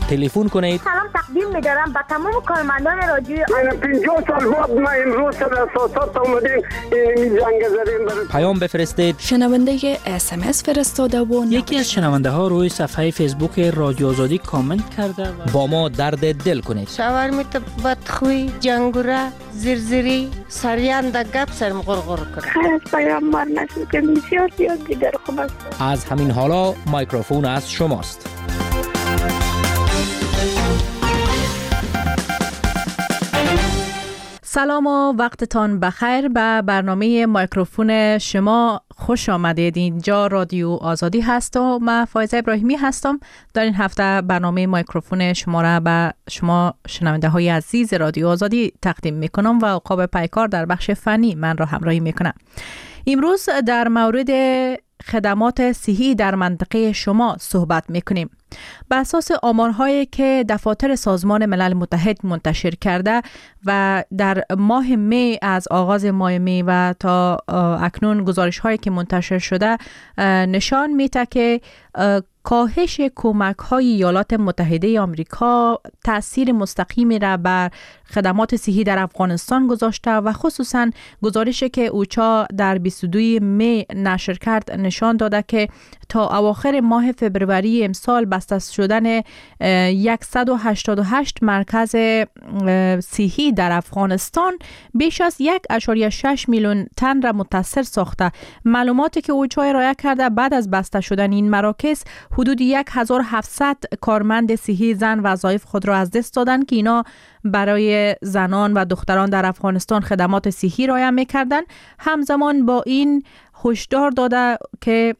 تلفن کنید. سلام تقدیم می‌دارم به تمام کارمندان رادیو. من 50 سال بعد ما امروز در اساسات اومدیم این جنگ زدیم. پیام بفرستید. شنونده SMS فرستاده و یکی از شنونده ها روی صفحه فیسبوک رادیو آزادی کامنت کرده و با ما درد دل کنید. شاورمیت بدخوی، جنگوره، زرزری، سریان در گپ سرم غرغر کنه. خیر از پیامبر نشد که بسیار زیاد دیگر خوب است. از همین حالا میکروفون از شماست. سلام و وقتتان بخیر. به برنامه میکروفون شما خوش آمدید. اینجا رادیو آزادی هست و من فایزه ابراهیمی هستم. در این هفته برنامه میکروفون شما را به شما شنونده های عزیز رادیو آزادی تقدیم میکنم و عقاب پیکار در بخش فنی من را همراهی میکنم. امروز در مورد خدمات صحی در منطقه شما صحبت میکنیم. بر اساس آمارهایی که دفاتر سازمان ملل متحد منتشر کرده و در ماه می از آغاز ماه می و تا اکنون گزارش هایی که منتشر شده نشان میده که کاهش کمک های ایالات متحده آمریکا تأثیر مستقیمی را بر خدمات صحی در افغانستان گذاشته و خصوصا گزارشی که اوچا در 22 می نشر کرد نشان داده که تا اواخر ماه فبروری امسال بسته شدن 188 مرکز صحی در افغانستان بیش از 1.6 میلیون تن را متاثر ساخته. معلوماتی که اوچا ارائه کرده بعد از بسته شدن این مراکز حدود 1700 کارمند صحی زن وظایف خود را از دست دادند که اینا برای زنان و دختران در افغانستان خدمات صحی رعایت می‌کردند. همزمان با این هشدار داده که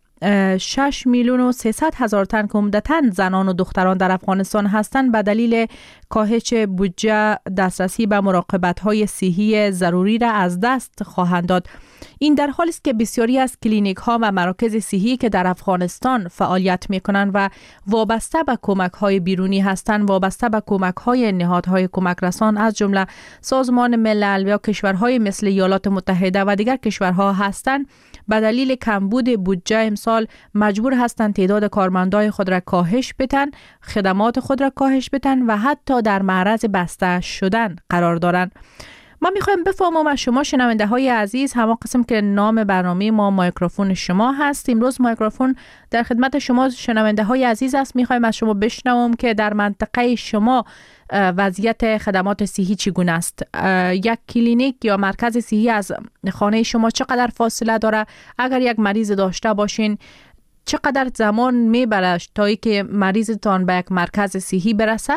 6 میلیون و 300 هزار تن که عمدتاً زنان و دختران در افغانستان هستند به دلیل کاهش بودجه دسترسی به مراقبت‌های صحی ضروری را از دست خواهند داد. این در حالی است که بسیاری از کلینیک ها و مراکز صحی که در افغانستان فعالیت می‌کنند و وابسته به کمک های بیرونی هستند، وابسته به کمک های نهادهای کمک رسان از جمله سازمان ملل یا کشورهای مثل ایالات متحده و دیگر کشورها هستند، به دلیل کمبود بودجه امسال مجبور هستند تعداد کارمندای خود را کاهش بدن، خدمات خود را کاهش بدن و حتی در معرض بسته شدن قرار دارند. ما میخوایم بفهمم از شما شنونده های عزیز، همون قسم که نام برنامه ما میکروفون شما هست، امروز میکروفون در خدمت شما شنونده های عزیز است. میخوایم از شما بشنوم که در منطقه شما وضعیت خدمات صحی چگونه است. یک کلینیک یا مرکز صحی از خانه شما چقدر فاصله داره؟ اگر یک مریض داشته باشین چقدر زمان میبره تا اینکه مریضتان به یک مرکز صحی برسه؟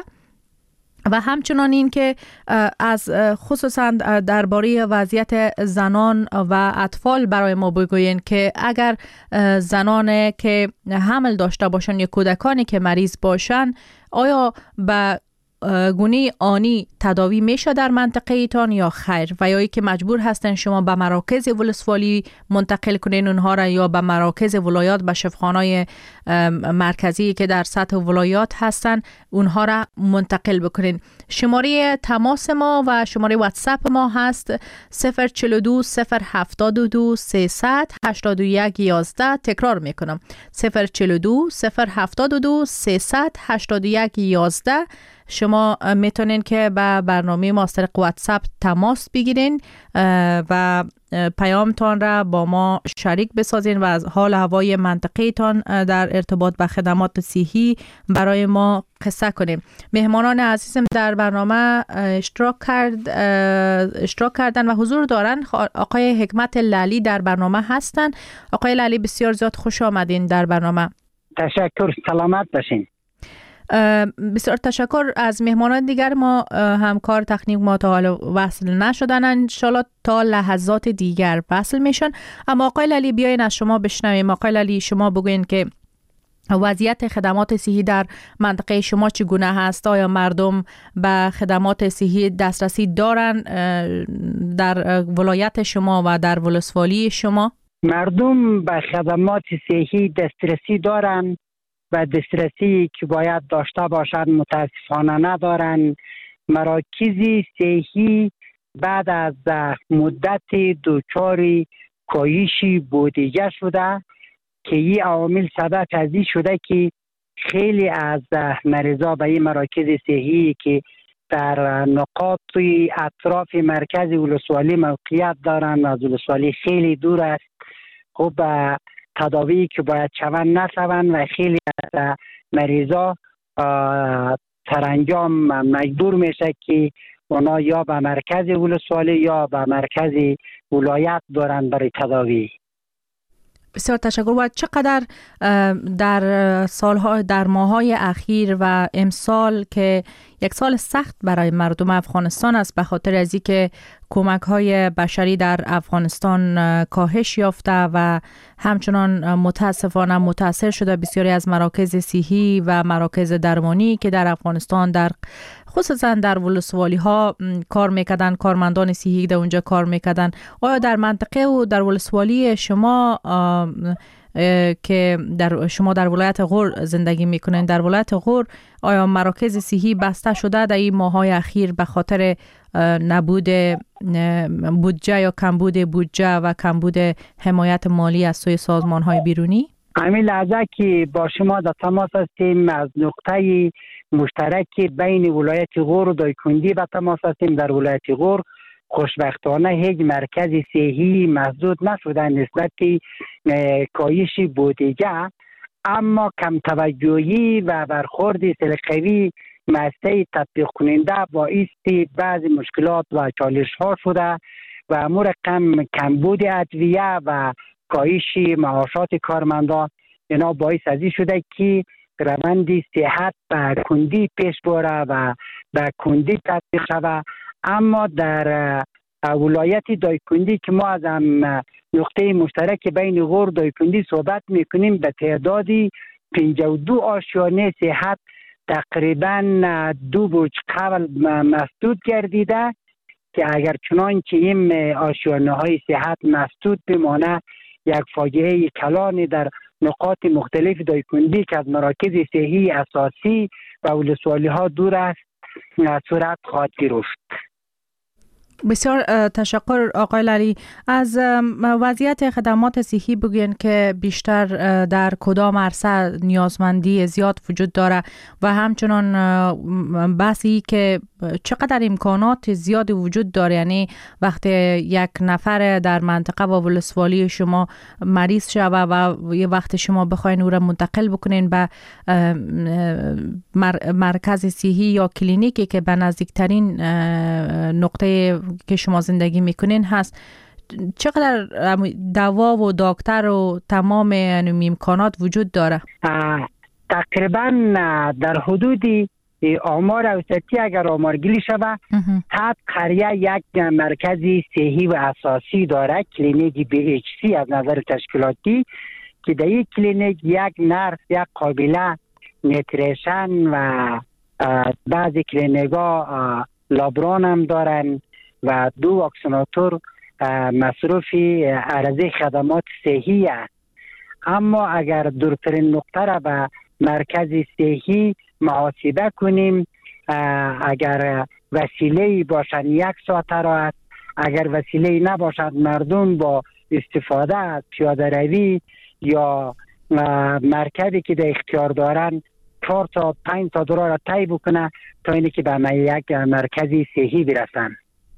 و همچنان این که از خصوصا درباره وضعیت زنان و اطفال برای ما بگوین که اگر زنان که حمل داشته باشن یا کودکانی که مریض باشن آیا به گونه آنی تداوی میشه در منطقه ایتان یا خیر، و یا که مجبور هستن شما به مراکز ولسوالی منتقل کنین اونها را یا به مراکز ولایات به شفاخانه‌های مرکزی که در سطح ولایات هستن اونها را منتقل بکنین. شماره تماس ما و شماره واتساپ ما هست 042 072 381 11. تکرار میکنم 042 072 381 11. شما میتونین که به برنامه ما از طریق واتساپ تماس بگیرین و پیامتان را با ما شریک بسازین و از حال هوای منطقه تان در ارتباط با خدمات صحی برای ما قصه کنیم. مهمانان عزیزم در برنامه اشتراک کردن و حضور دارن. آقای حکمت لعلی در برنامه هستن. آقای لعلی بسیار زیاد خوش آمدین در برنامه. تشکر، سلامت باشین. بسیار تشکر. از مهمانان دیگر ما همکار تکنیک ما تا حالا وصل نشدن، انشالله تا لحظات دیگر وصل میشن. اما آقای لعلی بیاین از شما بشنویم. آقای لعلی شما بگوین که وضعیت خدمات صحی در منطقه شما چگونه هست؟ آیا مردم به خدمات صحی دسترسی دارن در ولایت شما و در ولسوالی شما؟ مردم به خدمات صحی دسترسی دارن و دسترسی که باید داشته باشند متاسفانه ندارن. مراکز صحی بعد از مدت دچار کاهش بودجه شده که این عوامل سبب از این شده که خیلی از مریضا به این مراکز صحی که در نقاط اطراف مرکز ولسوالی موقعیت دارند و از ولسوالی خیلی دور است، خب تداوی که باید شوند نشوند و خیلی از مریضا سرانجام مجبور میشه که اونا یا به مرکز ولسوالی یا به مرکز ولایت دارند برای تداوی. بسیار تشکر. و چقدر در ماه‌های اخیر و امسال که یک سال سخت برای مردم افغانستان است به خاطر از اینکه کمک‌های بشری در افغانستان کاهش یافته و همچنان متاسفانه متاثر شده بسیاری از مراکز صحی و مراکز درمانی که در افغانستان در خصوصا در ولسوالی ها کار میکردن، کارمندان صحی در اونجا کار میکردن. آیا در منطقه و در ولسوالی شما که شما در ولایت غور زندگی میکنین، در ولایت غور آیا مراکز صحی بسته شده در این ماه‌های اخیر به خاطر نبود بودجه یا کمبود بودجه و کمبود حمایت مالی از سوی سازمان‌های بیرونی؟ همین لحظه که با شما در تماس هستیم از نقطه مشترک بین ولایت غور و دایکنډي به تماس هستیم. در ولایت غور خوشبختانه هیچ مرکز صحی مسدود نشده نسبت کاهش بودجه، اما کم توجهی و برخورد سلیقه‌ای مسئله تطبیق کننده باعث بعضی مشکلات و چالش ها شده و امور کمبود ادویه و کاهش معاشات کارمندان اینا باعث از این شده که روند صحت به کندی پیش بره و به کندی تطبیق شود. اما در ولایت دایکنډي که ما از نقطه مشترک بین غور و دایکنډي صحبت میکنیم به تعداد 52 آشیانه صحت تقریبا 2 برج قبل مسدود گردیده که اگر چنانچه این آشیانه های صحت مسدود بمانه یک فاجعه کلانی در نقاط مختلف دایکنډي که از مراکز صحی اساسی و ولسوالی ها دور است صورت خواهد گرفت. بسیار تشکر آقای لری. از وضعیت خدمات صحی بگوین که بیشتر در کدام عرصه نیازمندی زیاد وجود داره و همچنان بحثی که چقدر امکانات زیاد وجود داره، یعنی وقتی یک نفر در منطقه و ولسوالی شما مریض شوه و یه وقت شما بخواین او را منتقل بکنین به مرکز صحی یا کلینیکی که به نزدیکترین نقطه که شما زندگی میکنین هست، چقدر دوا و دکتر و تمام امکانات وجود داره؟ تقریبا در حدود آمار اوسطی اگر آمارگیری شود 100 قریه یک مرکز صحی و اساسی داره، کلینیک BHC از نظر تشکیلاتی که در یک کلینیک یک نرس، یک قابله نیتریشن و بعضی کلینیک‌ها لابران هم دارن و 2 واکسیناتور مصروف عرضه خدمات صحی است. اما اگر دورترین نقطه را به مرکز صحی محاسبه کنیم، اگر وسیله باشد 1 ساعت را است، اگر وسیله نباشد مردم با استفاده از پیاده روی یا مرکبی که در اختیار دارن 4 تا 5 تا راه را طی بکنه تا اینی که به یک مرکز صحی برسن.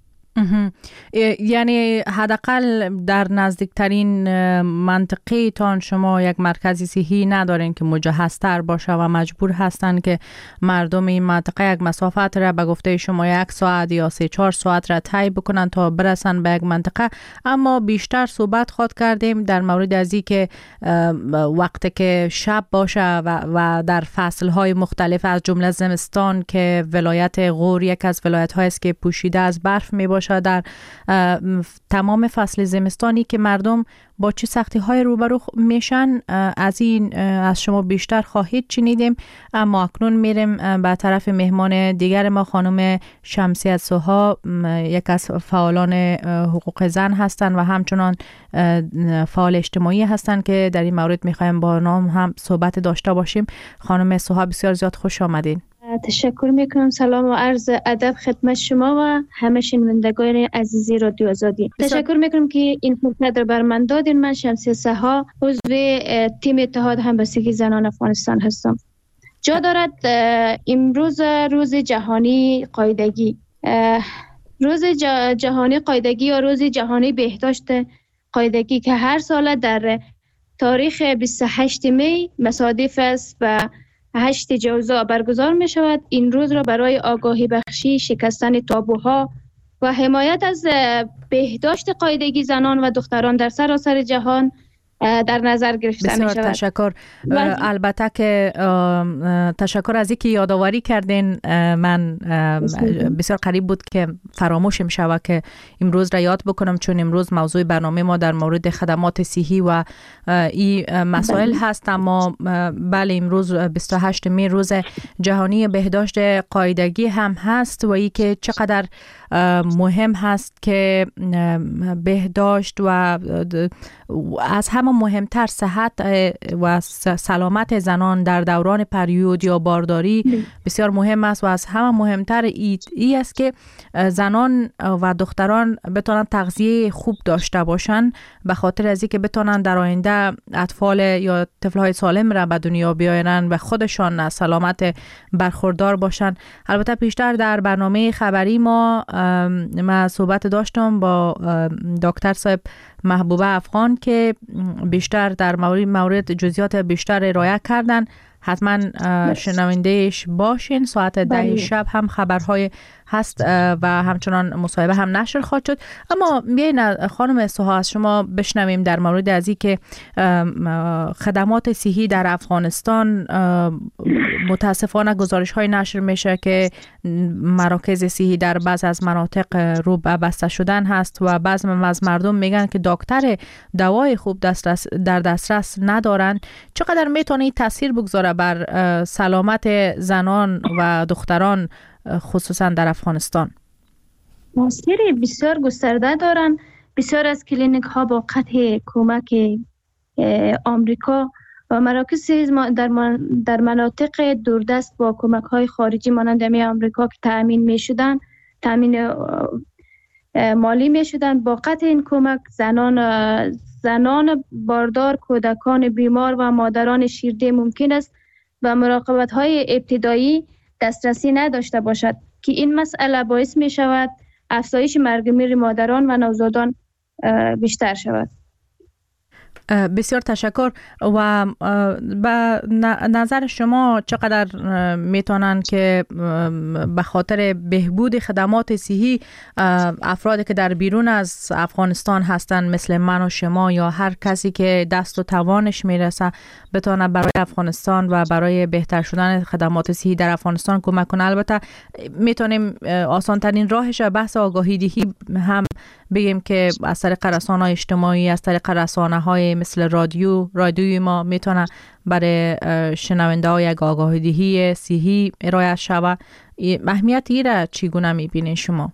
یعنی حداقل در نزدیکترین منطقه تان شما یک مرکز صحی ندارین که مجهزتر باشه و مجبور هستن که مردم این منطقه یک مسافت را به گفته شما 1 ساعت یا 3-4 ساعت را طی بکنن تا برسن به یک منطقه. اما بیشتر صحبت خود کردیم در مورد از این که وقتی که شب باشه و در فصلهای مختلف از جمله زمستان که ولایت غور یک از ولایت هایی است که پوشیده از برف می باشه، در تمام فصل زمستانی که مردم با چه سختی های روبرو میشن از شما بیشتر خواهید شنیدیم. اما اکنون میریم به طرف مهمان دیگر ما، خانم شمسیه سوها، یک از فعالان حقوق زن هستند و همچنان فعال اجتماعی هستند که در این مورد میخوایم با نام هم صحبت داشته باشیم. خانم سوها بسیار زیاد خوش آمدین. تشکر میکنم. سلام و عرض ادب خدمت شما و همه شنوندگان عزیزی رادیو آزادی. تشکر میکنم که این فرصت رو بر من دادین. من شمسیه سوها، عضو تیم اتحاد همبستگی زنان افغانستان هستم. جا دارد امروز روز جهانی قاعدگی، روز جهانی قاعدگی یا روز جهانی بهداشت قاعدگی که هر سال در تاریخ 28 می مصادف است و 8 جوزا برگزار می شود. این روز را برای آگاهی بخشی، شکستن تابوها و حمایت از بهداشت قاعدگی زنان و دختران در سراسر جهان در نظر گرفته می شود. بسیار تشکر. البته که تشکر از اینکه یادآوری کردین. من بسیار قریب بود که فراموش می شود که امروز را یاد بکنم، چون امروز موضوع برنامه ما در مورد خدمات صحی و این مسائل هست. اما بله، امروز 28 می روز جهانی بهداشت قاعدگی هم هست و ای که چقدر مهم هست که بهداشت و از همه مهمتر صحت و سلامت زنان در دوران پریود یا بارداری بسیار مهم است و از همه مهمتر ای است که زنان و دختران بتونن تغذیه خوب داشته باشن، به خاطر از اینکه بتونن در آینده اطفال یا طفل‌های سالم را به دنیا بیارن و خودشان سلامت برخوردار باشن. البته پیشتر در برنامه خبری ما صحبت داشتم با دکتر صاحب محبوبه افغان که بیشتر در مورد جزئیات بیشتر ارائه کردن. حتما شنوندهش باشین. ساعت 10 شب هم خبرهای هست و همچنان مصاحبه هم نشر خواهد شد. اما بیاین خانم سوها از شما بشنویم در مورد از این که خدمات صحی در افغانستان متاسفانه گزارش های نشر میشه که مراکز صحی در بعض از مناطق رو بسته شدن هست و بعض از مردم میگن که دکتر دوای خوب در دسترس ندارن. چقدر میتونه تاثیر بگذاره بر سلامت زنان و دختران خصوصا در افغانستان؟ تاثیر بسیار گسترده دارن. بسیار از کلینیک ها با قطع کمک آمریکا و مراکز در مناطق دوردست با کمک های خارجی مانند آمریکا که تامین مالی می شدن، با قطع این کمک زنان باردار، کودکان بیمار و مادران شیرده ممکن است و مراقبت های ابتدایی دسترسی نداشته باشد که این مسئله باعث می شود افزایش مرگ میر مادران و نوزادان بیشتر شود. بسیار تشکر. و به نظر شما چقدر میتونن که به خاطر بهبود خدمات صحی افرادی که در بیرون از افغانستان هستن مثل من و شما یا هر کسی که دست و توانش میرسه بتونه برای افغانستان و برای بهتر شدن خدمات صحی در افغانستان کمک کنه؟ البته میتونیم آسان ترین راهش بحث آگاهی دهی هم بگیم که از طریق رسانه‌های اجتماعی، از طریق رسانه‌های مثل رادیوی ما میتونه برای شنونده ها یک آگاهی دهی صحی ارائه شود. اهمیت این را چگونه میبینید شما؟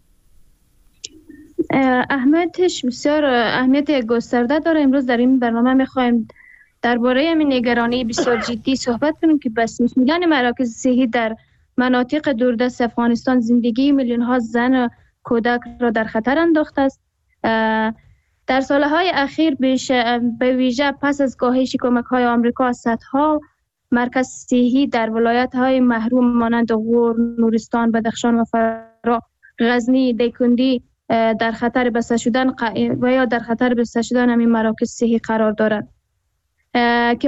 اهمیتش بسیار اهمیت گسترده داره. امروز در این برنامه میخوایم درباره این نگرانی بسیار جدی صحبت کنیم که بس میلیون مراکز صحی در مناطق دوردست افغانستان زندگی میلیون ها زن و کودک را در خطر انداخته است. در سالهای اخیر به ویژه پس از کاهش کمک‌های آمریکا، صدها مرکز صحی در ولایت‌های محروم مانند غور، نورستان، بدخشان و فرا، غزنی، دیکندی در خطر بسته شدن و یا در خطر بسته شدن همین مراکز صحی قرار دارند که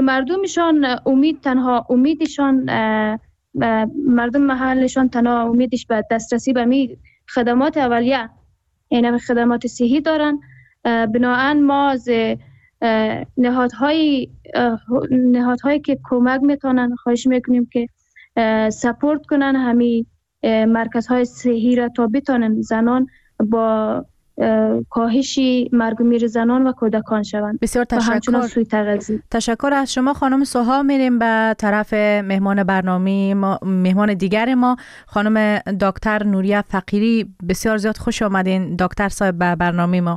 مردم محلشان تنها امیدش به دسترسی به می خدمات اولیه، این خدمات صحی دارن. بنابراین ما از نهادهایی که کمک میتونن خواهش میکنیم که سپورت کنن همین مرکزهای صحی را تا بتونن زنان با کاهش مرگ و میر زنان و کودکان شوند. بسیار تشکر. تشکر از شما خانم سوها. میریم به طرف مهمان برنامه ما، مهمان دیگر ما، خانم دکتر نوریه فقیری. بسیار زیاد خوش آمدین دکتر صاحب به برنامه ما.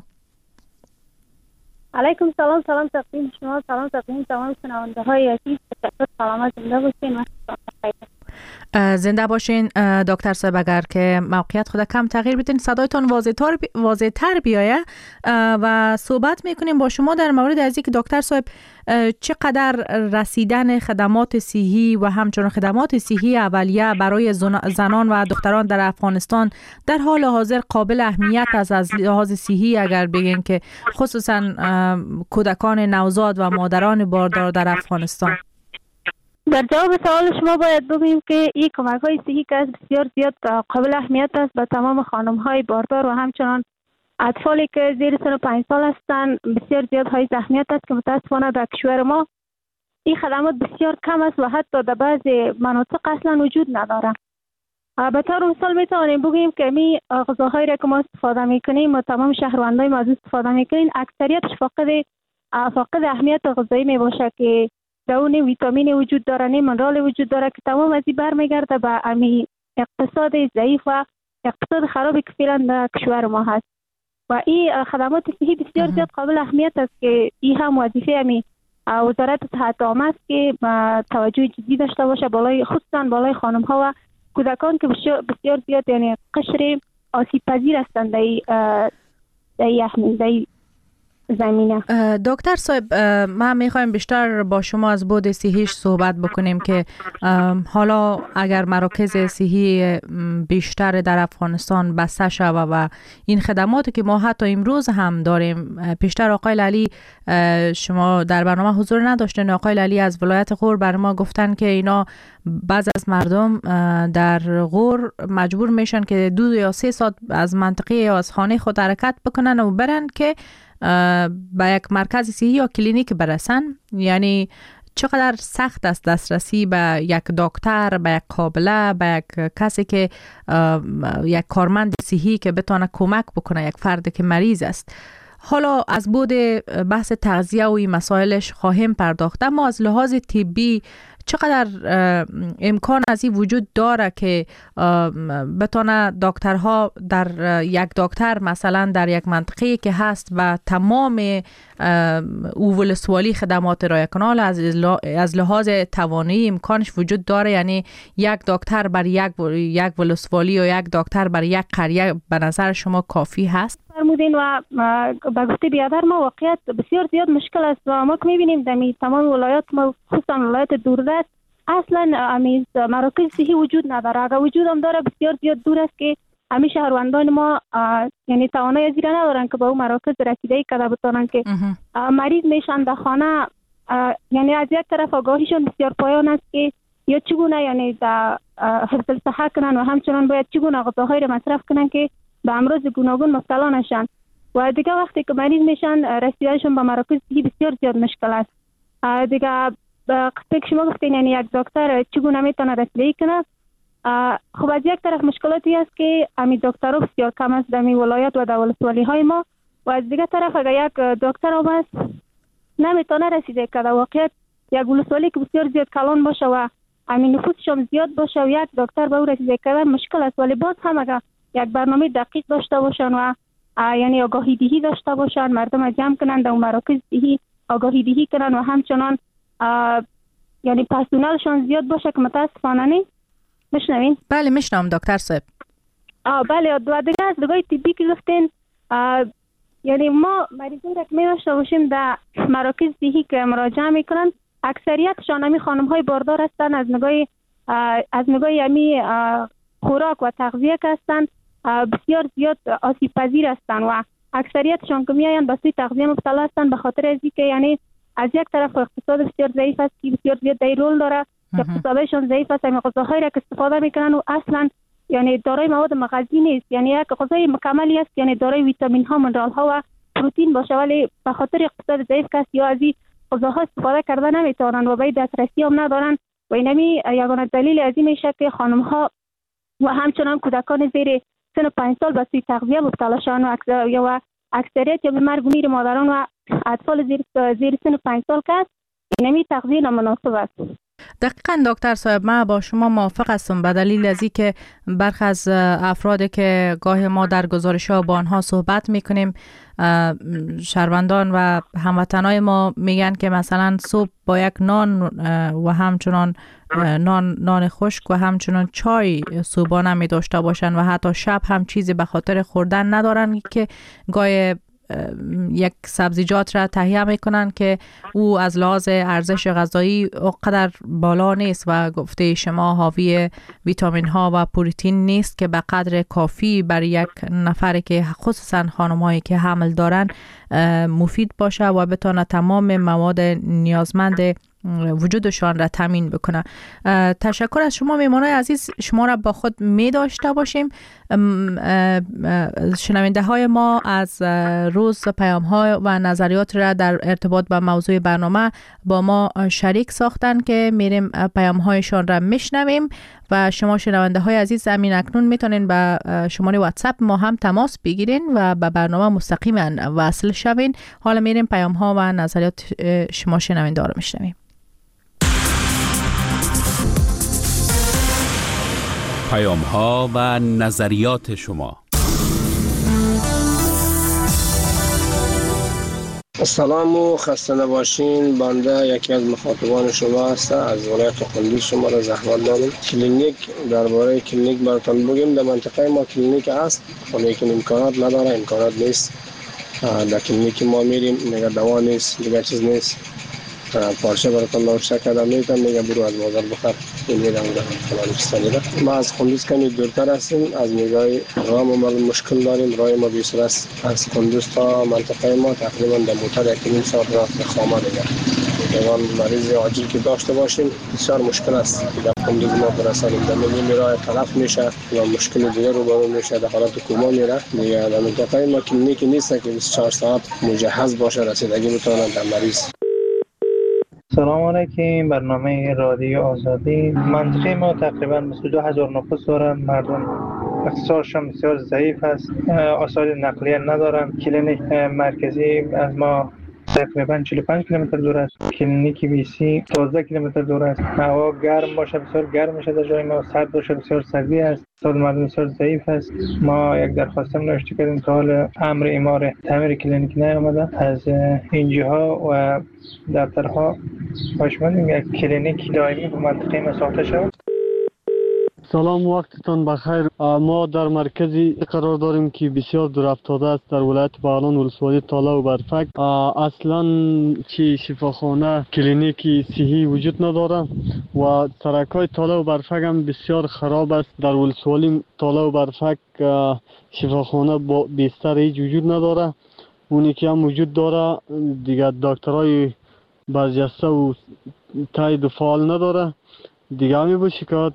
علیکم سلام. سلام تقدیم شما، سلام تقدیم تمام شنونده های عزیز. سلامت زنده باشین. زنده باشین دکتر صاحب. اگر که موقعیت خود کم تغییر بدین صدایتان واضح تر بیایه و صحبت میکنیم با شما در مورد از اینکه دکتر صاحب چقدر رسیدن خدمات صحی و همچنین خدمات صحی اولیه برای زنان و دختران در افغانستان در حال حاضر قابل اهمیت است از لحاظ صحی. اگر بگین که خصوصا کودکان نوزاد و مادران باردار در افغانستان. در جواب سوال شما باید بگوییم که این کمک‌های صحی که بسیار زیاد قابل اهمیت است به تمام خانم‌های باردار و همچنان اطفالی که زیر سن 5 سال هستند بسیار زیاد های اهمیت است که متاسفانه در کشور ما این خدمات بسیار کم است و حتی در بعضی مناطق اصلا وجود نداره. به طور مثال میتوانیم بگوییم که می غذاهایی را که ما استفاده میکنیم و تمام شهروندان ما از استفاده میکنیم اکثریتش فاقد اهمیت غذایی میباشه که در اون ویتامین وجود داره، نه منرال وجود داره که تمام از این برمیگرده به امی اقتصاد ضعیف و اقتصاد خرابی که فعلا در کشور ما هست و این خدمات صحی بسیار زیاد قابل اهمیت است که این هم وظیفه امی وزارت صحت عامه است که توجه جدی داشته باشه خصوصا بالای خانم ها و کودکان که بسیار زیاد یعنی قشر آسیب پذیر هستند در زمینه. دکتر صاحب ما میخوایم بیشتر با شما از بعد صحیش صحبت بکنیم که حالا اگر مراکز صحی بیشتر در افغانستان بسته شود و این خدماتی که ما حتی امروز هم داریم، پیشتر آقای لالی شما در برنامه حضور نداشتین، آقای لالی از ولایت غور بر ما گفتن که اینا بعض از مردم در غور مجبور میشن که 2 یا 3 ساعت از منطقه یا از خانه خود حرکت بکنن و برن که به یک مرکز صحی یا کلینیک برسن. یعنی چقدر سخت است دسترسی به یک دکتر، به یک قابله، به یک کسی که یک کارمند صحی که بتونه کمک بکنه یک فرد که مریض است. حالا از بود بحث تغذیه و این مسائلش خواهیم پرداخت، اما از لحاظ طبی چقدر امکان از این وجود داره که بتونه دکترها در یک دکتر مثلا در یک منطقه که هست و تمام ولسوالی خدمات ارائه کنه، از لحاظ توانایی امکانش وجود داره؟ یعنی یک دکتر بر یک ولسوالی یا یک دکتر بر یک قریه به نظر شما کافی هست؟ فرمودین و به گفته بیادر ما واقعیت بسیار زیاد مشکل است و ما که میبینیم در تمام ولایات ما خصوصا ولایت دوردست اصلا مراکز صحی وجود نداره. اگر وجود هم داره بسیار زیاد دور است که همه شهروندان ما یعنی توانایی از این ندارن که به اون مراکز رسیدگی کنه بتونن که مریض میشن در خانه. یعنی از یک طرف آگاهیشون بسیار پایان است که یا چگونه یعنی در حفظ الصحه کنن و همچنان باید چگونه غذاهایی را مصرف کنن که به امراض گوناگون مبتلا نشن و دیگه وقتی که مریض میشن رسیدنشون به مراکز صحی بسیار زیاد مشکل است. دیگه قصه که شما گفتین یعنی یک دکتر چگونه میتونه رسیدگی کنه، خب از یک طرف مشکلاتی است که امی دکترها بسیار کم است در می ولایت و در ولسوالی های ما و از دیگه طرف اگر یک دکتر هم است نمیتونه رسیدگی کنه. واقعیت یک ولسوالی که بسیار زیاد کلان باشه و امی نفوسش هم زیاد باشه و یک دکتر به او رسیدگی کردن مشکل است، ولی باز هم اگر یک برنامه دقیق داشته باشن و یعنی آگاهی دهی داشته باشن، مردم از جمع کنن در مراکز صحی آگاهی دهی کنن و همچنان یعنی پرسنلشون زیاد باشه که متاسفانه نیست. میشنوین؟ بله میشنم دکتر صاحب. بله و دیگه از دیگه طبی که گفتین یعنی ما مریضی را که می‌داشته باشیم در مراکز صحی که مراجعه میکنن اکثریتشان همی خانم های باردار هستن، از نگاه یعنی خوراک و تغذیه که هستن بسیار زیاد آسیب پذیر هستن و اکثریتشان که میاین به سوی تغذیه مبتلا هستن به خاطر از اینکه یعنی از یک طرف اقتصاد بسیار ضعیف است که بسیار زیاد در رول داره، اقتصادشون ضعیف است، همین غذاهایی را که استفاده میکنن و اصلا یعنی دارای مواد مغذی نیست، یعنی یک غذای مکملی است یعنی دارای ویتامین ها، منرال ها و پروتئین باشه، ولی به خاطر اقتصاد ضعیف است یا از این غذاها استفاده کرده نمیتونن و به دسترسی هم ندارن و اینمی یگانه دلیل از این میشه که خانم ها و همچنان کودکان زیر سن 5 سال به سوی تغذیه مبتلا شدن و اکثریت یا به مرگ و میر مادران و اطفال زیر سن 5 سال که است اینمی تغذیه نامناسب است. دقیقاً دکتر صاحب، من با شما موافق هستم به دلیل از اینکه برخی از افرادی که گاهی ما در گزارش‌ها با آنها صحبت میکنیم، شهروندان و هموطنای ما میگن که مثلا صبح با یک نان و همچنان نان خشک و همچنان چای صبحانه می داشته باشن و حتی شب هم چیزی به خاطر خوردن ندارن که گاهی یک سبزیجات را تهیه میکنن که او از لحاظ ارزش غذایی اونقدر بالا نیست و گفته شما حاوی ویتامین ها و پروتئین نیست که به قدر کافی برای یک نفر که خصوصا خانم‌هایی که حمل دارن مفید باشه و بتونه تمام مواد نیازمند وجودشان را تامین بکنه. تشکر از شما میهمانان عزیز، شما را با خود می داشته باشیم. شنونده های ما از روز پیام ها و نظریات را در ارتباط با موضوع برنامه با ما شریک ساختن که میریم پیام هایشان را میشنویم و شما شنونده های عزیز همین اکنون میتونین با شماره واتساپ ما هم تماس بگیرین و به برنامه مستقیما وصل شوین. حالا میریم پیام ها و نظریات شما شنونده ها را میشنویم. پیام ها و نظریات شما. سلام و خسته نباشین. بنده یکی از مخاطبان شما هستم. از ولایت قندوز شما را زحمت دارم. کلینیک، درباره کلینیک براتون بگیم. در منطقه ما کلینیک هست ولی امکانات نداره، امکانات نیست. در کلینیک ما میریم میگه دوا نیست، دیگه چیز نیست. پارچه براتون نوشته کردم میگم برو از بازار بخر. این میرم در فلان استانیده. ما از قندوز کمی دورتر هستیم. از نگاه راه ما مشکل داریم. راه ما بیشتر است. از قندوز تا منطقه ما تقریبا در موتور 1.5 ساعت راه خامه دیگه. اگر مریض عاجل که داشته باشیم بسیار مشکل است. در قندوز ما برسانیم. در میگیم راه طرف میشه و مشکل دیگه رو برو میشه. در حالت کوما میره. دیگه در منطقه ما کلینیک نیست که 24 ساعت مجهز باشه رسیدگی بتونه در مریض. سلام علیکم. برنامه رادیو آزادی. منطقه ما تقریبا 22,000 نفوس داره. مردم اقتصادشان بسیار ضعیف است. وسایل نقلیه ندارن. کلینیک مرکزی از ما تقریبا 45 کیلومتر دور است. کلینیک بیسی 12 کیلومتر دور است. هوا گرم باشه بسیار گرم میشه در جای ما، سرد باشه بسیار سردی است. اقتصاد مردم بسیار ضعیف است. ما یک درخواست نوشته کردیم تا حال امر اعمار تعمیر کلینیک نیامده. از اینجاها و دفترها خوشمندیم یک کلینیک دائمی به منطقه ما ساخته شود. سلام، وقتتان بخیر. ما در مرکزی قرار داریم که بسیار دور افتاده است در ولایت بغلان ولسوالی تاله و برفک. اصلا چی شفاخانه کلینیکی صحی وجود نداره و سرکای تاله و برفک هم بسیار خراب است. در ولسوالی تاله و برفک شفاخانه با بستر هیچ وجود نداره. اونی که هم وجود داره دیگه دکترای برجسته و تایید و فعال نداره. دیگه همی با شکایت.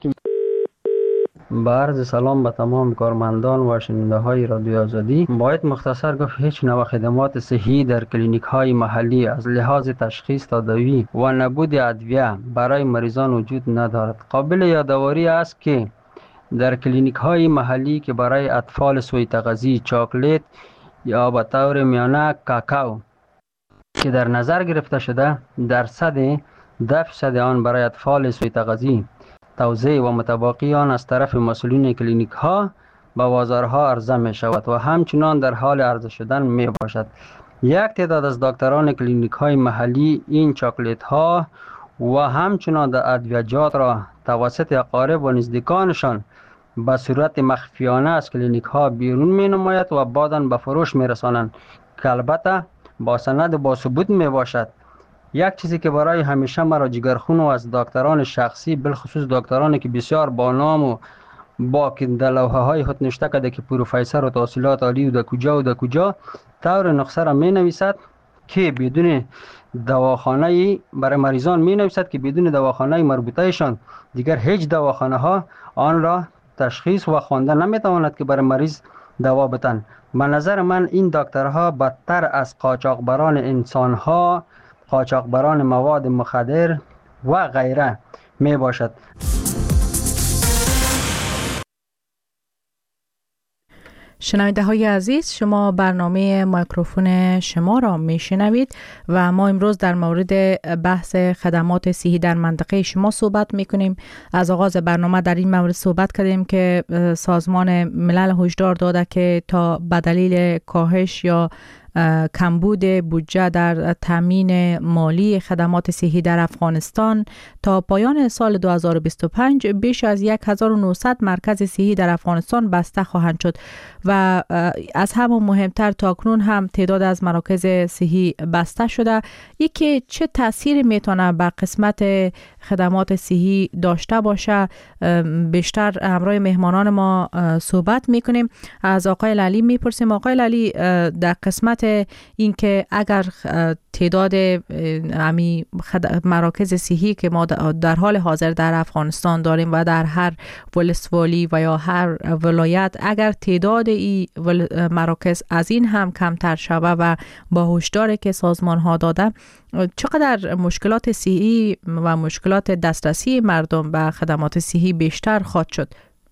با عرض سلام به تمام کارمندان و شنونده های رادیو آزادی. باید مختصر گفت هیچ نوع خدمات صحی در کلینیک های محلی از لحاظ تشخیص تداوی و نبود ادویه برای مریضان وجود ندارد. قابل یادآوری است که در کلینیک های محلی که برای اطفال سوی تغذی چاکلیت یا به طور میانه کاکائو که در نظر گرفته شده درصد 10% آن برای اطفال سوی تغذی توزیع و متباقی آن از طرف مسئولین کلینیک ها به بازارها عرضه می شود و همچنان در حال عرضه شدن می باشد. یک تعداد از دکتران کلینیک های محلی این چاکلیت ها و همچنان در ادویجات را توسط اقارب و نزدیکانشان به صورت مخفیانه از کلینیک ها بیرون می نماید و بعداً به فروش می رسانند که البته با سند با ثبوت می باشد. یک چیزی که برای همیشه مرا جگرخون و از دکتران شخصی بالخصوص دکترانی که بسیار با نام و با که در لوحه های خود نوشته کرده که پروفسور و تحصیلات عالی و در کجا طور نسخه را می نویسد که بدون دواخانه برای مریضان می نویسد که بدون دواخانه مربوطهشان دیگر هیچ دواخانه ها آن را تشخیص و خوانده نمی تواند که برای مریض دوا بتن. به نظر من این دکترها بدتر از قاچاقبران انسان ها، قاچاقبران مواد مخدر و غیره می باشد. شنونده های عزیز، شما برنامه میکروفون شما را میشنوید و ما امروز در مورد بحث خدمات صحی در منطقه شما صحبت میکنیم. از آغاز برنامه در این مورد صحبت کردیم که سازمان ملل هشدار داده که تا به دلیل کاهش یا کمبود بودجه در تامین مالی خدمات صحی در افغانستان تا پایان سال 2025 بیش از 1900 مرکز صحی در افغانستان بسته خواهند شد و از همون مهمتر تا اکنون هم تعداد از مراکز صحی بسته شده. یکی چه تأثیری میتونه بر قسمت خدمات صحی داشته باشه؟ بیشتر همراه مهمانان ما صحبت میکنیم. از آقای لالی میپرسیم. آقای لالی، در قسمت این که اگر تعداد مراکز صحی که ما در حال حاضر در افغانستان داریم و در هر ولسوالی و یا هر ولایت اگر تعداد این مراکز از این هم کمتر شود و با هشداری که سازمان ها داده، چقدر مشکلات صحی و مشکلات دسترسی مردم به خدمات صحی بیشتر خواهد شد؟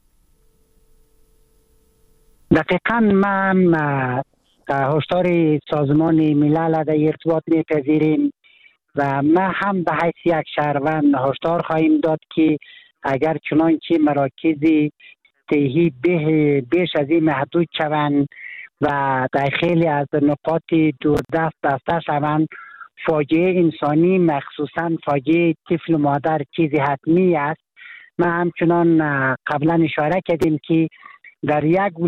دقیقاً من هشدار سازمان ملل در ارتباط میپذیریم و ما هم به حیث یک شهروند هشدار خواهیم داد که اگر چنانچه مراکز صحی بیش از این محدود شوند و در خیلی از نقاط دوردست بسته شوند، فاجعه انسانی مخصوصا فاجعه طفل و مادر چیزی حتمی است. ما همچنان قبلا اشاره کردیم که در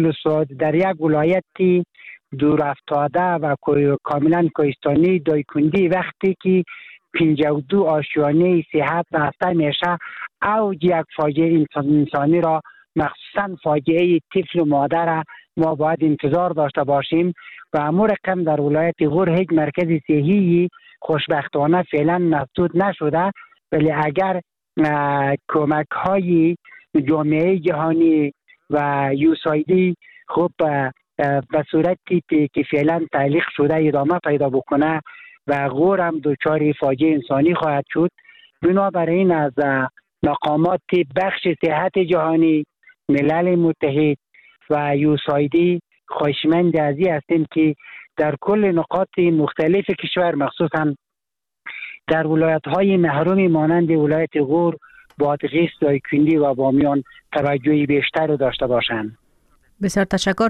یک ولایتی دور افتاده و کاملا کوهستانی دایکندی وقتی که 52 آشیانه صحت بسته میشه، اوج یک فاجعه انسانی را مخصوصا فاجعه طفل و مادر ما باید انتظار داشته باشیم و امور رقم در ولایت غور هیچ مرکز صحی خوشبختانه فعلا مسدود نشده، ولی اگر کمک های جامعه جهانی و USAID خوب به صورتی که فعلا تعلیق شده ادامه پیدا بکنه و غور هم دچار فاجعه انسانی خواهد شد. بنابراین از مقامات بخش صحت جهانی، ملل متحد و USAID خواهشمند از این هستیم که در کل نقاط مختلف کشور، مخصوصا در ولایت های محروم مانند ولایت غور، بادغیس، دایکندی و بامیان توجهی بیشتر رو داشته باشند. بسیار تشکر.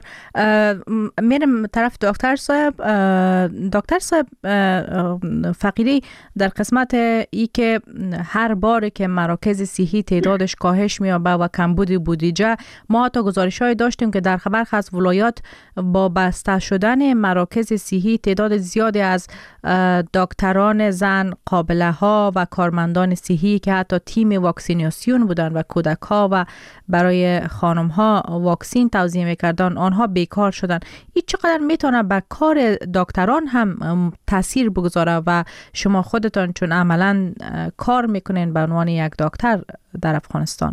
میرم طرف دکتر صاحب. دکتر صاحب فقیری، در قسمت ای که هر بار که مراکز صحی تعدادش کاهش می‌یابه و کمبود بودجه، ما تا گزارش‌های داشتیم که در برخی از ولایات با بسته شدن مراکز صحی تعداد زیادی از دکتران زن، قابله‌ها و کارمندان صحی که حتی تیم واکسیناسیون بودن و کودک‌ها و برای خانم‌ها واکسین توزیع میکردن، آنها بیکار شدن. این چقدر میتونه به کار دکتران هم تاثیر بگذاره و شما خودتان چون عملا کار میکنین به عنوان یک دکتر در افغانستان؟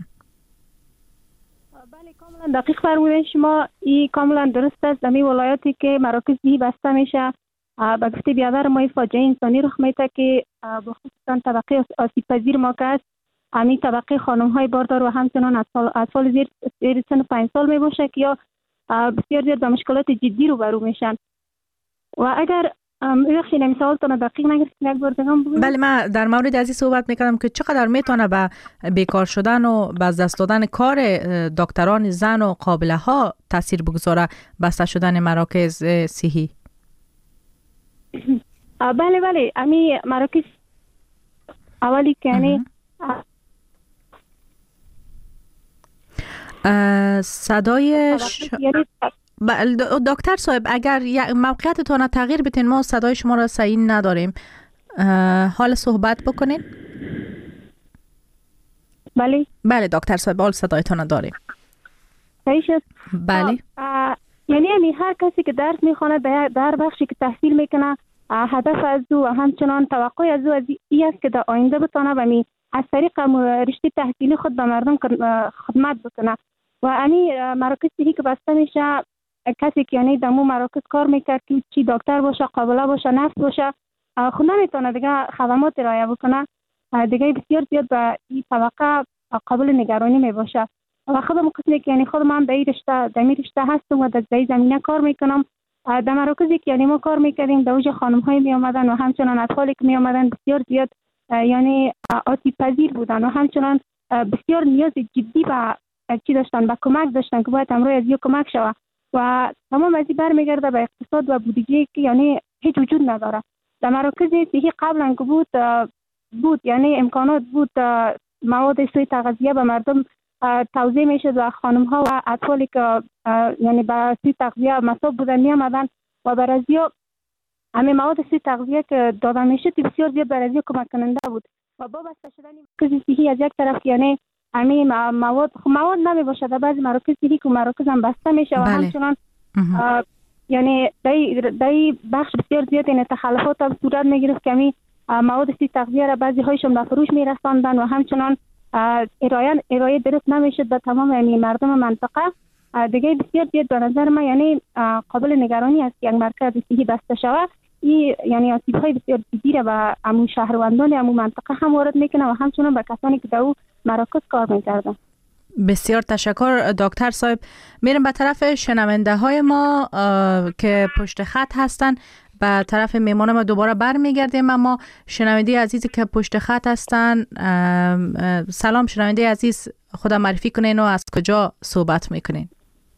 بله، کاملا دقیق فرمودین شما. این کاملا درست است. در ولایاتی که مراکز صحی بسته میشه، به گفته بیادر ما فاجعه انسانی رخ میده که خصوصا طبقه آسیب پذیر ما که است، همین طبقه خانم های باردار و همچنان اطفال زیر سن 5 سال می باشه که یا بسیار زیاد به مشکلات جدی روبرو میشن. و اگر بخشی نمیسوالتان دقیق نگرفتیم یک بار بگم بگویم. بله، من در مورد از این صحبت میکردم که چقدر میتونه به بیکار شدن و به از دست دادن کار دکتران زن و قابله ها تاثیر بگذاره بسته شدن مراکز صحی. بله امی مراکز اولی که یعنی صدای دکتر صاحب اگر موقعیتتان تغییر بتین، ما صدای شما را صحیح نداریم. حال صحبت بکنین. بله دکتر صاحب، حال صدایتان داریم. صحیح شد. بله. یعنی هر کسی که درس میخونه در بخشی که تحصیل میکنه، هدف از او و همچنان توقع از او این است که در آینده بتونه و از طریق رشته تحصیلی خود به مردم خدمت بکنه. و مراکز صحی که بسته میشه، کسی که یعنی در مراکز کار میکرد که چی دکتر باشه، قابله باشه، نفس باشه، خود نمیتونه دیگه خدمات ارائه بکنه، دیگه بسیار زیاد به این طبقه قابل نگرانی میباشه. و خودم قسمی که یعنی خودم هم در این رشته هستم و در این زمینه کار میکنم. در مراکزی که یعنی ما کار میکردیم در اوج خانم های می آمدن و همچنان اطفالی که می آمدن بسیار زیاد یعنی آسیب پذیر بودن و همچنان بسیار نیاز جدی به چی داشتن، به کمک داشتن که باید امروز از یک کمک شود و تمام از این برمیگرده به اقتصاد و بودجه که یعنی هیچ وجود نداره. در مراکز صحی قبلا که بود یعنی امکانات بود مواد سوی تغذیه به مردم توزیع میشد و خانم ها و اطفالی که یعنی به سوی تغذیه مصاب بودن می آمدن و برازیا همه مواد سوی تغذیه که داده میشد بسیار زیاد برازیا کمک کننده بود و با بسته شدن مراکز صحی از یک طرف یعنی همه مواد نمی باشد. در بعضی مراکز صحی که مراکز هم بسته میشه و همچنان یعنی دای بخش بسیار زیاد این تخلفات هم صورت میگرفت که همین مواد سوی تغذیه را بعضی هایشون به فروش میرساندن و همچنان ارائه درست نمیشد به تمام یعنی مردم منطقه. دیگه بسیار زیاد به نظر من یعنی قابل نگرانی است که یک مرکز صحی بسته شود. این یعنی آسیب‌های بسیار جدی را به عمو شهروندان عمو منطقه هم وارد میکنه و همچنان به کسانی که در او مراکز کار میکردن. بسیار تشکر دکتر صاحب. میریم به طرف شنونده های ما که پشت خط هستن. به طرف میمان ما دوباره برمیگردیم. اما شنونده عزیزی که پشت خط هستن، سلام شنونده عزیز، خدا معرفی کنین و از کجا صحبت میکنین؟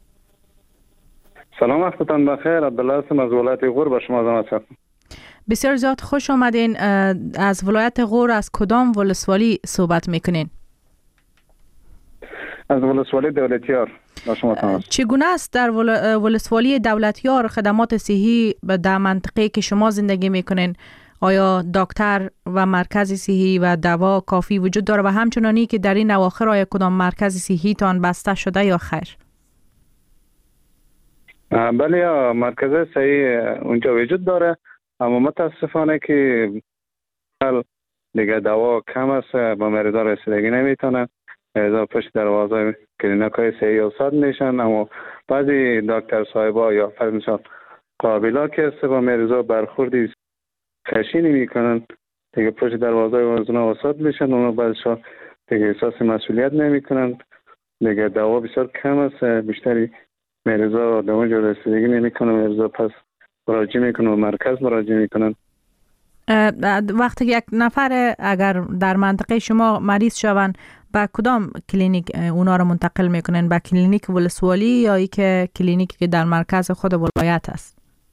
سلام وقتتان بخیر. عبدالله هستم از ولایت غور. به شما زحمت هستم. بسیار زیاد خوش آمدین. از ولایت غور از کدام ولسوالی صحبت میکنین؟ از ولسوالی دولتیار. چگونه است در ولسوالی دولتیار خدمات صحی در منطقه که شما زندگی میکنین؟ آیا دکتر و مرکز صحی و دوا کافی وجود داره و همچنانی که در این اواخر آیا کدام مرکز صحی تان بسته شده یا خیر؟ بله، مرکز صحی اونجا وجود داره، اما متاسفانه که دیگه دوا کم است، با مریضا رسیدگی نمیتونن. مریضا پشت دروازه کلینیک‌های صحی اوساد میشن، اما بعضی دکتر صاحبا یا فرض مثال قابلا که با مریضا برخوردی خشنی میکنن، دیگه پشت دروازه اونا اوساد میشن، اونا بعضیشون دیگه احساس مسئولیت نمیکنن. دیگه دوا بسیار کم است، بیشتری مریضا به اونجا رسیدگی نمیکنن، مریضا پس مراجعه میکنن و مرکز مراجعه میکنن. وقتی یک نفر اگر در منطقه شما مریض شوند، با کدام کلینیک اونا رو منتقل میکنن؟ با کلینیک ولسوالی یا ای که کلینیکی که در مرکز خود ولایت است؟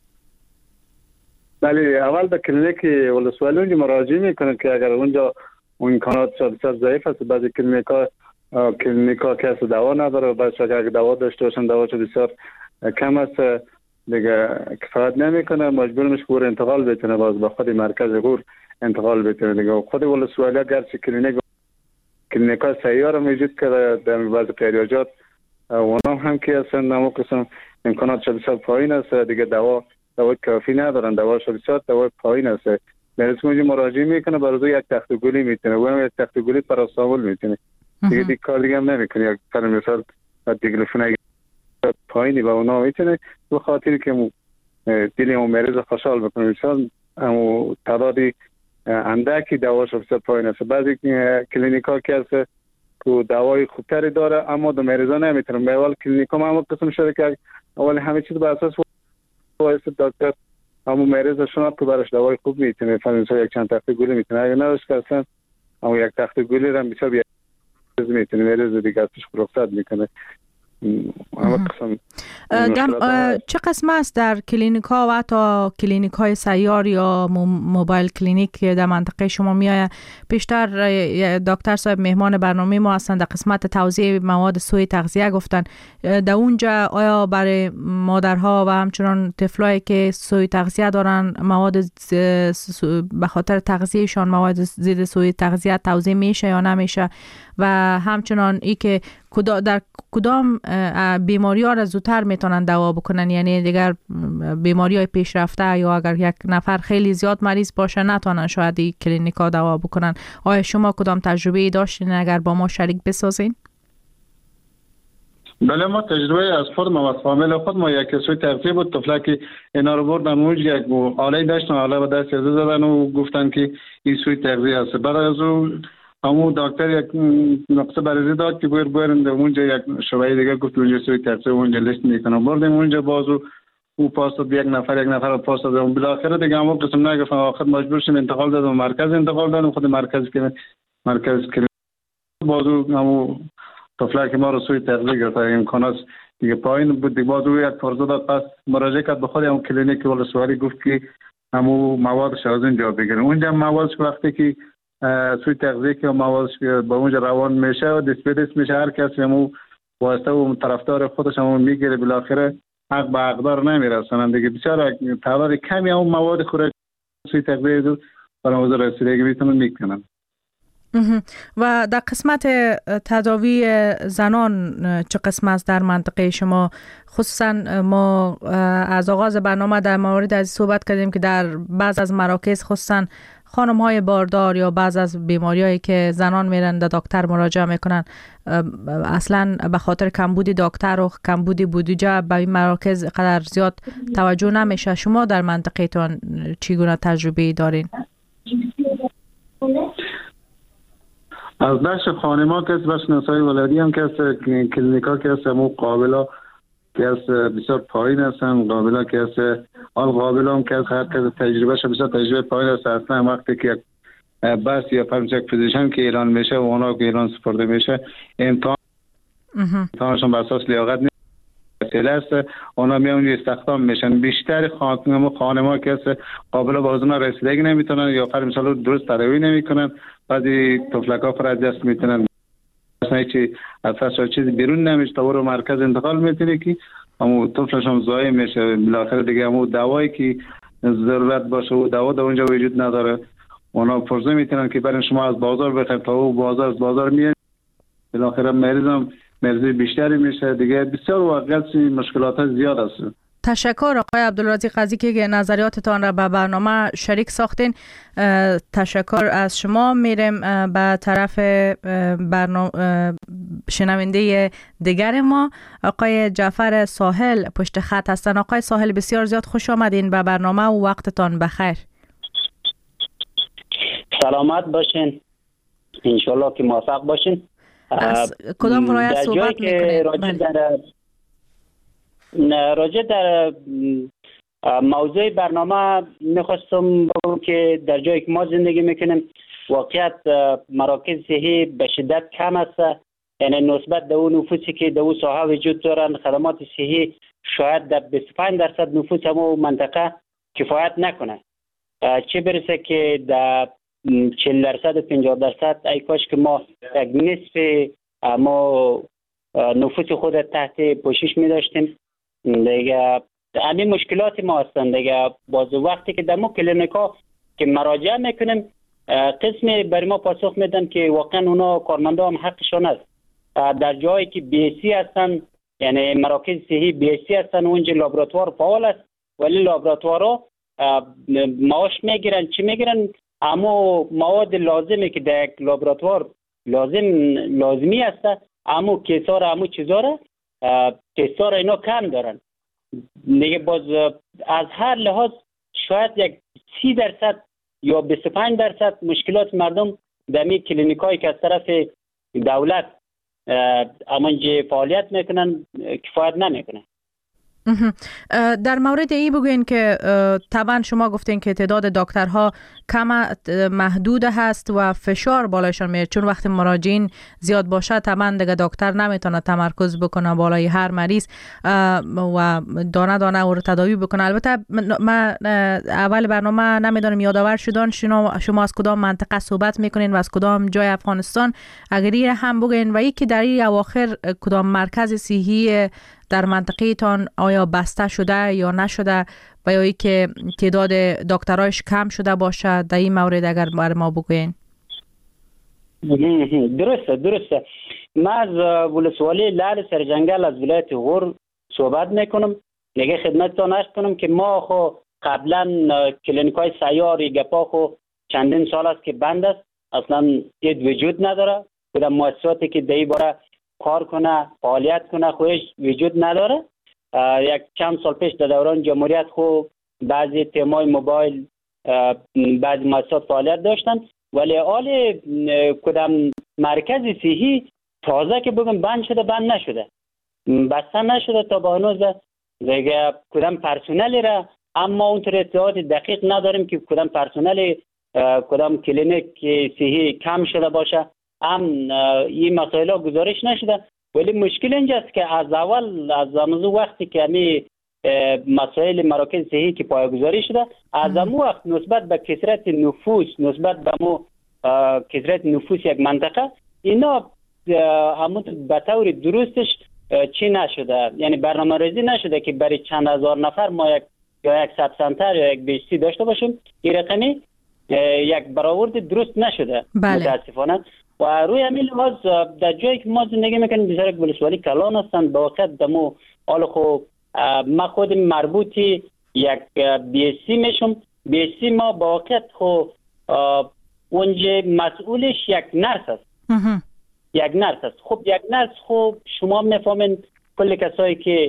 بله، اول به کلینیک ولسوالی اونجا مراجعه میکنن که اگر اونجا امکانات بسیار ضعیف است. بعضی کلینیکا که دوا نداره، بعضی اگر دوا داشته باشن دواش بسیار کم است، دیگه کفایت نمیکنه، مجبور میشه غور انتقال بتونه، باز به خود مرکز غور انتقال بتونه. دیگه خود ولسوالی گرچه کلینیکا سیار موجود که در بعض قریاجات اونا هم که هستن، اما قسم امکانات بسیار پایین است، دیگه دوا کافی ندارن، دوا بسیار دوا پایین است. مریض اونجا مراجعه میکنه، برای یک تخت گلی میتونه، اونم یک تخت گلی پاراستامول میتونه، دیگه کار دیگه هم نمیکنه. یک فرض مثال دیگلوفون پایینی و اونا میتونه به خاطر که دل اون مریض خوشحال بکنه. مثلا اما تعدادی اندکی دواش بسیار پایین است. بعضی کلینیکا که هست که دوای خوبتری داره، اما دو مریضا نمیتونه. اول کلینیکا ما قسم شده که اول همه چیز بر اساس واسه دکتر، اما مریضشون که براش دوای خوب میتونه، مثلا یک چند تخت گلی میتونه، اگه نداشت که اصلا اما یک تخت گلی رو بسیار میتونه مریض دیگه ازش رخصت میکنه. چه قسم است در کلینیک ها و حتی کلینیک های سیار یا موبایل کلینیک که در منطقه شما میآید؟ پیشتر دکتر صاحب مهمان برنامه ما هستند، در قسمت توزیع مواد سوی تغذیه گفتن در اونجا آیا برای مادرها و همچنان طفلایی که سوی تغذیه دارن مواد به خاطر تغذیهشان مواد ضد سوی تغذیه توزیع میشه یا نمیشه؟ و همچنان ای که در کدام بیماری ها را زودتر میتونن دوا بکنن، یعنی دیگر بیماری های پیشرفته یا اگر یک نفر خیلی زیاد مریض باشه نتونن شاید این کلینیک ها دوا بکنن. آیا شما کدام تجربه داشتین؟ اگر با ما شریک بسازین. بله، ما تجربه از خود ما و فامیل خود ما یک سوی تغذیه بود، طفلا که اینا رو بردن اونج یک آله داشتن، آله با دست زدن و گفتن که این سوی تغذیه است. بعد از اون همون دکتر یک نقطه بررسی داد که برند اونجا یک شبیه دیگه گفت اونجا سوی تغذیه اونجا لیست میکنم بردیم اونجا بازو او پاس داد یک نفر پاس داد اون بالاخره دیگه همون قسم نگفتم آخر مجبور شدم انتقال دادم مرکز انتقال دادم خود مرکز که بازو همون طفله که ما رو سوی تغذیه گرفت امکانات دیگه پایین بود دیگه بازو یک فرض داد پس مراجعه کرد به خود همون کلینیک ولسوالی گفت که همون موادش از اونجا بگیرن اونجا موادش وقتی که سوی تغذیه که موادش به اونجا روان میشه و دست میشه هر کسی همون واسطه و طرفدار خودش همون میگیره بالاخره حق به حقدار نمیرسونن دیگه بسیار تعداد کمی همون مواد خوراک سوی تغذیه دو برای موضوع رسیدگی میتونن میکنن. و در قسمت تداوی زنان چه قسم است در منطقه شما؟ خصوصا ما از آغاز برنامه در مورد از صحبت کردیم که در بعض از مراکز خصوصا خانم های باردار یا بعض از بیماری هایی که زنان میرن در دکتر مراجعه میکنن اصلا به خاطر کمبود دکتر و کمبود بودجه به این مراکز قدر زیاد توجه نمیشه. شما در منطقه تان چگونه تجربه دارین؟ از بخش خانما که بخش نسای ولادی هم که کلینیکا که همون قابلا که بسیار پایین هستن قابلا که قابلا هم که هر کس تجربه شه بسیار تجربه پایین هست اصلا وقتی که بس یا فرمش یک فیزیشن که اعلان میشه و اونا که اعلان سپرده میشه امتحانشون بر اساس لیاقت وسیله است اونا میان استخدام میشن. بیشتر خانما که قابلا به حضور رسیدگی نمیتونن یا فرض مثلا درست تداوی نمیکنن بعضی طفلکا پر از دست میتونن اصلا هیچ اثر چیزی بیرون نمیشه تا رو مرکز انتقال میتونه که همون طفلش هم ضایع میشه بالاخره دیگه همون دوایی که ضرورت باشه و دوا در اونجا وجود نداره اونا فرض میتونن که برای شما از بازار بخرید تا او بازار میاد بالاخره مریض بیشتری میشه دیگه بسیار واقعا مشکلات زیاد است. تشکر آقای عبدالرازق قاضی که نظریاتتان را به برنامه شریک ساختین. تشکر از شما. میریم به طرف شنونده دیگر ما آقای جعفر ساحل پشت خط هستن. آقای ساحل بسیار زیاد خوش آمدین به برنامه و وقتتان بخیر. سلامت باشین انشالله که موفق باشین. از کدام ولایت صحبت میکنید؟ راجع در موضوع برنامه میخواستم بگم که در جایی که ما زندگی میکنیم واقعیت مراکز صحی به شدت کم است، یعنی نسبت به اون نفوسی که در اون ساحه وجود دارن خدمات صحی شاید در 25% نفوس همون منطقه کفایت نکنه، چه برسه که در 40% و 50% ای کاش که ما یک نصف ما نفوس خود تحت پوشش می داشتیم. دیگه همین مشکلات ما هستند دیگه. باز وقتی که در ما کلینیکا که مراجعه میکنیم قسمی برای ما پاسخ میدن که واقعا اونا کارمندا هم حقشون است. در جایی که بیسی هستن یعنی مراکز صحی بیسی هستن اونجا لابراتوار فعال است ولی لابراتوارا معاش میگیرن چی میگیرن اما مواد لازمی که در یک لابراتوار لازمی است اما کیسا را اما چیزا را تستا را اینا کم دارن دیگه. باز از هر لحاظ شاید یک 30% یا 25% مشکلات مردم در می کلینیکایی که از طرف دولت امانجه فعالیت میکنن کفایت نمیکنن. در مورد ای بگوین که طبعا شما گفتین که تعداد دکترها کم محدود هست و فشار بالایشان میاد چون وقتی مراجعین زیاد باشه طبعا دیگه دکتر نمیتونه تمرکز بکنه بالای هر مریض و دانه دانه او رو تداوی بکنه. البته من اول برنامه نمیدونم یادآور شدن شما از کدام منطقه صحبت میکنین و از کدام جای افغانستان اگر این هم بگین و یکی در این اواخر کدام مرکز صحی در منطقه تان آیا بسته شده یا نشده و یا که تعداد دکترایش کم شده باشه در این مورد اگر بر ما بگوین. درسته من از ولسوالی لعل سرجنگل از ولایت غور صحبت میکنم. نگه خدمتتان عرض کنم که ما خو قبلا کلینیکای سیاری گپا خو چندین سال است که بند است اصلا دید وجود نداره کدام مؤسساتی که دی باره کار کنه فعالیت کنه خویش وجود نداره. یک چند سال پیش در دوران جمهوریت خو بعضی تیمای موبایل بعضی مؤسسات فعالیت داشتن ولی حال کدام مرکز صحی تازه که بگم بند شده بند نشده، بسته نشده تا به هنوز دیگه کدام پرسنلی را، اما اونطور اطلاعات دقیق نداریم که کدام پرسنلی کدام کلینیک صحی کم شده باشه. این مسائل ها گزارش نشده. ولی مشکل اینجاست که از اول از وقتی که همی مسائل مراکز صحی که پایه‌گذاری شده، از اون وقت نسبت به کثرت نفوس، نسبت به کثرت نفوس یک منطقه، اینا همون به طور درستش چی نشده، یعنی برنامه ریزی نشده که برای چند هزار نفر ما یک ساب سنتر یا یک بیشتی داشته باشیم. این رقمی یک برآورد درست نشده. بله. متاسفانه. و روی همین لحاظ در جایی که ما زندگی میکنیم بسیار یک ولسوالی کلان هستند. به واقع دمو حال خو ما خود مربوطی یک بیسی میشم. بیسی ما به واقع خو اونجا مسئولش یک نرس است. یک نرس است. خب یک نرس خب شما میفهمین کل کسایی که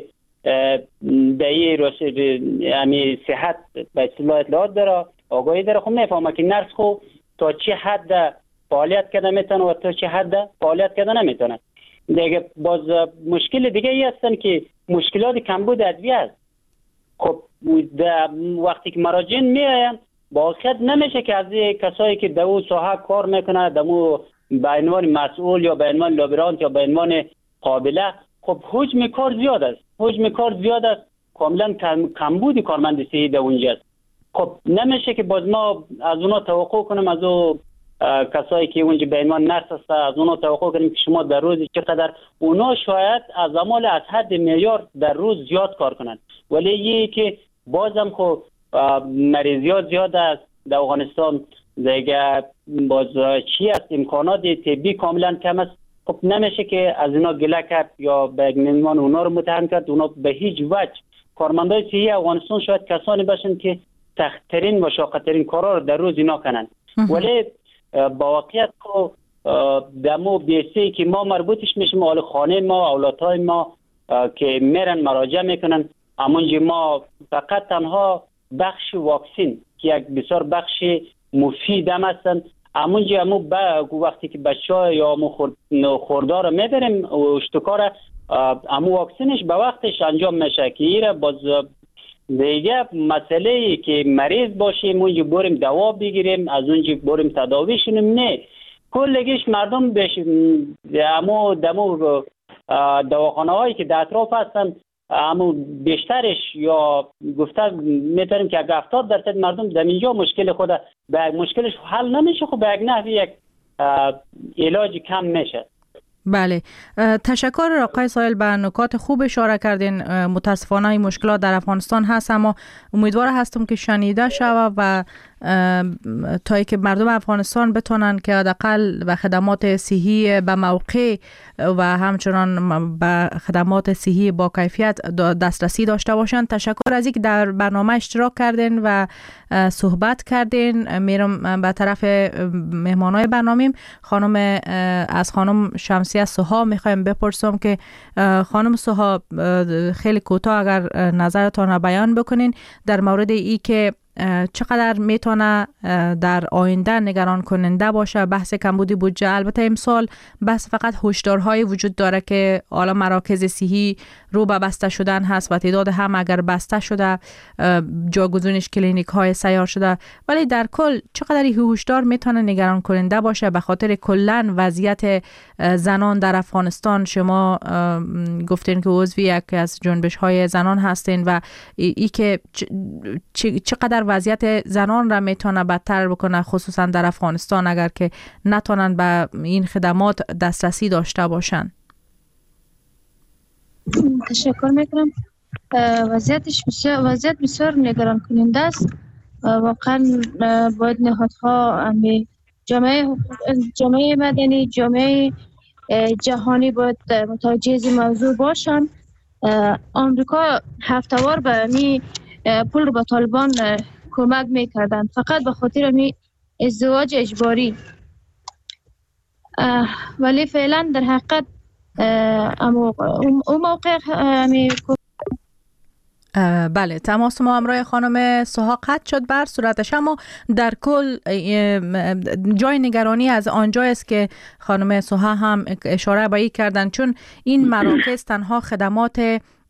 به امی صحت به اصطلاح اطلاعات داره، آگاهی داره، خب میفهمه که نرس خو تا چه حد فعالیت کرده میتونه و تا چه حد فعالیت کرده نمیتونه. دیگه باز مشکل دیگه ای هستن که مشکلات کمبود ادویه است. خب وقتی که مراجعین میاین با خود نمیشه که از کسایی که در اون ساحه کار میکنه، در اون به عنوان مسئول یا به عنوان لابرانت یا به عنوان قابله، خب حجم کار زیاد است. حجم کار زیاد است، کاملا کمبود کارمند صحی در اونجاست. خب نمیشه که باز ما از اونا توقع کنیم، از اون کسایی که اونجا به عنوان نرس هست، از اونا توقع کنیم که شما در روز چقدر. اونا شاید از اعمال از حد معیار در روز زیاد کار کنند، ولی یه که بازم خب مریضیات زیاد است در افغانستان. دیگه باز چی است، امکانات طبی کاملا کم است. خب نمیشه که از اینا گله کرد یا به عنوان اونا رو متهم کرد. اونا به هیچ وجه کارمندای صحی افغانستان شاید کسانی باشن که سخت‌ترین و شاق‌ترین کارا رو در روز اینا کنن. ولی با واقعیت که دمو بیسی که ما مربوطش میشیم، اهل خانه ما، اولادهای ما که میرن مراجعه میکنن، همونجا ما فقط تنها بخش واکسین که یک بسیار بخش مفید هم هستن، همونجا وقتی که بچه‌ها یا خوردار میبریم اشتکار، همون واکسینش به وقتش انجام میشه که ایره. باز دیگه مسئله ای که مریض باشیم اونجا بریم دوا بگیریم، از اونجا بریم تداوی شونیم، نه، کلگیش مردم بشیم دمو دواخانه هایی که در اطراف هستن، اما بیشترش یا گفته میتونیم که 70% مردم در اینجا مشکل خود به مشکلش حل نمیشه، خب به یک نحوی یک علاج کم میشه. بله، تشکر آقای سایل، به نکات خوب اشاره کردین. متاسفانه این مشکلات در افغانستان هست، اما امیدوار هستم که شنیده شود و تا که مردم افغانستان بتونن که حداقل به خدمات صحی به موقع و همچنان به خدمات صحی با کیفیت دسترسی داشته باشند. تشکر از اینکه در برنامه اشتراک کردین و صحبت کردین. میرم به طرف مهمانای برنامه. از خانم شمسیه سوها میخوایم بپرسم که خانم سوها، خیلی کوتاه اگر نظرتان را بیان بکنین در مورد ای که چقدر میتونه در آینده نگران کننده باشه بحث کمبود بودجه. البته امسال بس فقط هشدارهای وجود داره که حالا مراکز صحی رو به بسته شدن هست و تعداد هم اگر بسته شده جاگزینش کلینیک های سیار شده، ولی در کل چقدر این هشدار میتونه نگران کننده باشه به خاطر کلا وضعیت زنان در افغانستان؟ شما گفتین که عضو یکی از جنبش های زنان هستین و ای که چقدر وضعیت زنان را میتونه بدتر بکنه، خصوصا در افغانستان اگر که نتونن به این خدمات دسترسی داشته باشن. تشکر میکنم. وضعیت بسیار نگران کننده است. واقعا باید نهادها، جامعه مدنی، جامعه جهانی باید متوجه این موضوع باشن. آمریکا هفته‌وار به می پول رو به طالبان کمک میکردن فقط به خاطر می ازدواج اجباری، ولی فعلا در حقیقت اون موقع بله، تماس ما همراه خانم سوها قطع شد بر صورتش، اما در کل جای نگرانی از آنجا است که خانم سوها هم اشاره به این کردن، چون این مراکز تنها خدمات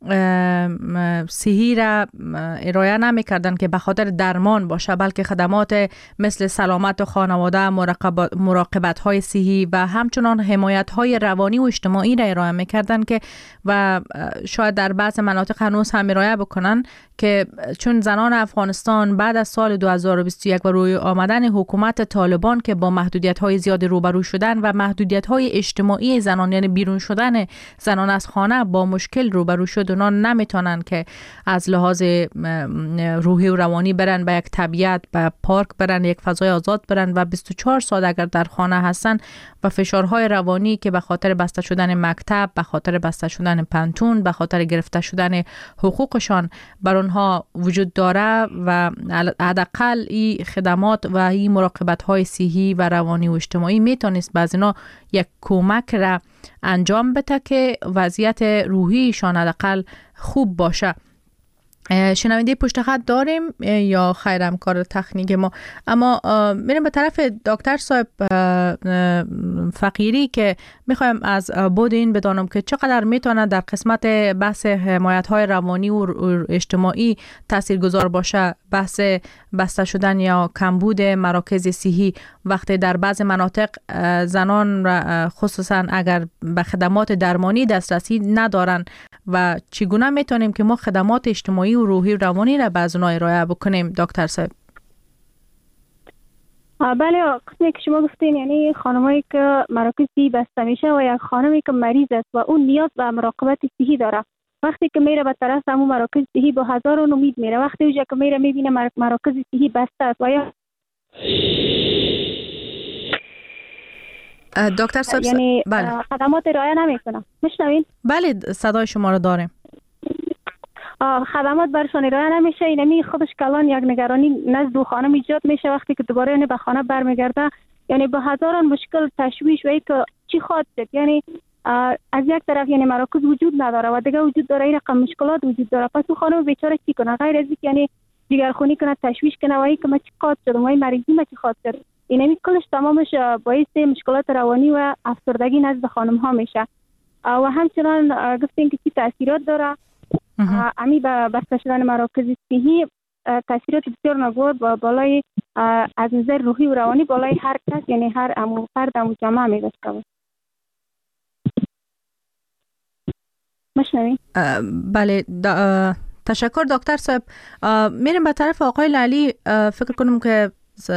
صحی را ارائه نمی کردن که به خاطر درمان باشه، بلکه خدمات مثل سلامت خانواده، مراقبت های صحی و همچنان حمایت های روانی و اجتماعی را ارائه می کردن که و شاید در بعض مناطق هنوز هم ارائه بکنن، که چون زنان افغانستان بعد از سال 2021 و روی آمدن حکومت طالبان که با محدودیت های زیاد روبرو شدن و محدودیت های اجتماعی زنان، یعنی بیرون شدن زنان از خانه، با مشکل روبرو شد. اونا نمیتونن که از لحاظ روحی و روانی برن به یک طبیعت، به پارک برن، یک فضای آزاد برن و 24 ساعت اگر در خانه هستن و فشارهای روانی که به خاطر بسته شدن مکتب، به خاطر بسته شدن پنتون، به خاطر گرفته شدن حقوقشان بر اونها وجود داره و حداقل این خدمات و این مراقبت های صحی و روانی و اجتماعی میتونست بعض اینا یک کمک را انجام بده که وضعیت روحیشان حداقل خوب باشه. شنونده پشت خط داریم یا خیرم کار تکنیک ما؟ اما میریم به طرف دکتر صاحب فقیری که میخوایم از بود این بدانم که چقدر میتونه در قسمت بحث حمایت های روانی و اجتماعی تاثیرگذار باشه بحث بسته شدن یا کمبود مراکز صحی، وقتی در بعض مناطق زنان خصوصا اگر به خدمات درمانی دسترسی ندارن و چگونه میتونیم که ما خدمات اجتماعی و روحی و روانی را به از اونها ارائه بکنیم دکتر صاحب؟ بله، قسمی که شما گفتین، یعنی خانمایی که مراکز صحی بسته میشه و یک خانمی که مریض است و اون نیاز به مراقبت صحی داره، وقتی که میره به طرف همون مراکز صحی با هزاران امید میره، وقتی اونجا که میره میبینه مراکز صحی بسته است و یا دکتر صاحب یعنی بله. خدمات ارائه نمیکنه. میشنوین؟ بله، صدای شما رو داریم. خدمات برشان ارائه نمیشه. اینمی خودش کلان یک نگرانی نزد دو خانم ایجاد میشه وقتی که دوباره یعنی به خانه برمیگرده، یعنی با هزاران مشکل، تشویش و که چی خواهد شد. یعنی از یک طرف یعنی مراکز وجود نداره و دیگه وجود داره این رقم مشکلات وجود داره، پس اون خانم بیچاره چی کنه غیر از اینکه یعنی جگرخونی کنه، تشویش کنه و این که ما چی خواهد شد، ما این مریضی ما چی خواهد شد. اینمی کلش تمامش باعث مشکلات روانی و افسردگی نزد خانم ها میشه. و همچنان گفتین که چی تاثیرات داره امی به بسته شدن مراکز صحی، تاثیرات بسیار ناگوار با بالای از نظر روحی و روانی بالای هر کس، یعنی هر فرد جامعه میرسه. مشنوین؟ بله، تشکر دکتر صاحب. میریم به طرف آقای لالی. فکر کنم که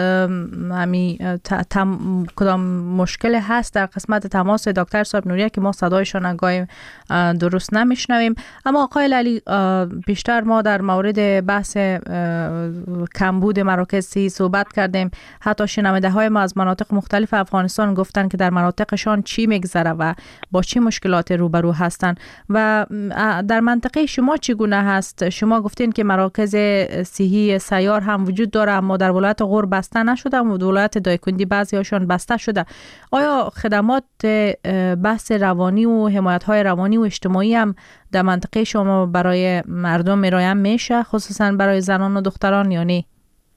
کدام مشکل هست در قسمت تماس دکتر صاحب نوریه که ما صدایشان گاهی درست نمیشنویم. اما آقای لالی، بیشتر ما در مورد بحث کمبود مراکز صحی صحبت کردیم. حتی شنونده های ما از مناطق مختلف افغانستان گفتن که در مناطقشان چی میگذره و با چه مشکلات روبرو هستن. و در منطقه شما چگونه هست؟ شما گفتین که مراکز صحی سیار هم وجود داره، اما در ولایت غور بسته نشده و ولایت دایکنډي بعضی هاشون بسته شده. آیا خدمات بحث روانی و حمایت های روانی و اجتماعی هم در منطقه شما برای مردم ارائه میشه، خصوصا برای زنان و دختران یا نه؟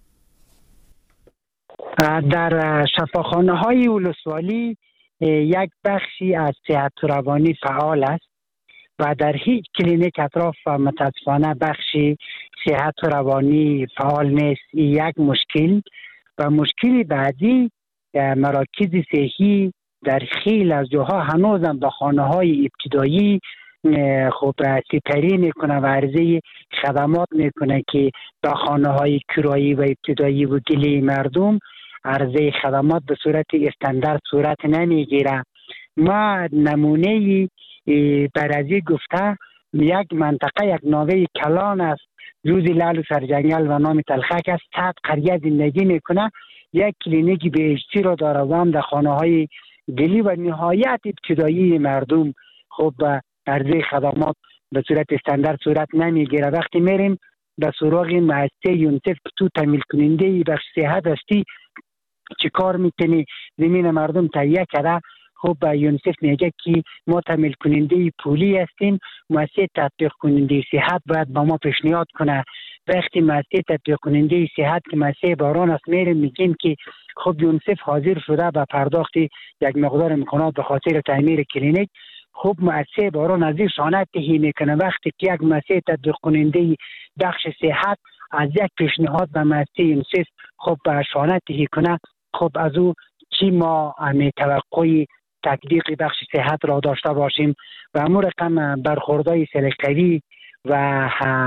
در شفاخانه های ولسوالی یک بخشی از صحت و روانی فعال است و در هیچ کلینیک اطراف متاسفانه بخشی صحت و روانی فعال نیست. یک مشکل. و مشکل بعدی، مراکز صحی در خیلی از جاها هنوزم با خانه های ابتدایی خب سپری میکنه و عرضه خدمات میکنه که با خانه های کرایی و ابتدایی و گلی مردم عرضه خدمات به صورت استاندارد صورت نمیگیره. ما نمونه برازی گفته یک منطقه، یک ناوه کلان است، جوزی لال و سرجنگل و نام تلخک است، 100 قریه زندگی میکنه، یک کلینیک بهشتی را داره و هم در خانه های گلی و نهایت ابتدایی مردم خب عرضه خدمات به صورت استاندارد صورت نمیگیره. وقتی میریم به سراغ مؤسسه یونیسف تو تامین کننده بخش صحت هستی چی کار میکنی زمین مردم تهیه کرده، خب یونیسف میگه که ما تامین کننده پولی هستیم، مؤسسه تطبیق کننده صحت باید با ما پیشنهاد کنه. وقتی مؤسسه تطبیق کننده صحت که مؤسسه باران است میریم میگیم که خب یونیسف حاضر شده به پرداخت یک مقدار امکانات به خاطر تعمیر کلینیک. خب مؤسسه باران از این شانه تهیه میکنه. وقتی که یک مؤسسه تطبیق کننده بخش صحت از یک پیشنهاد به مؤسسه یونیسف خب به شانه تهیه کنه، خب از او چی ما توقع تطبیق بخش صحت را داشته باشیم و امور رقم برخوردهای سلیقه‌ای و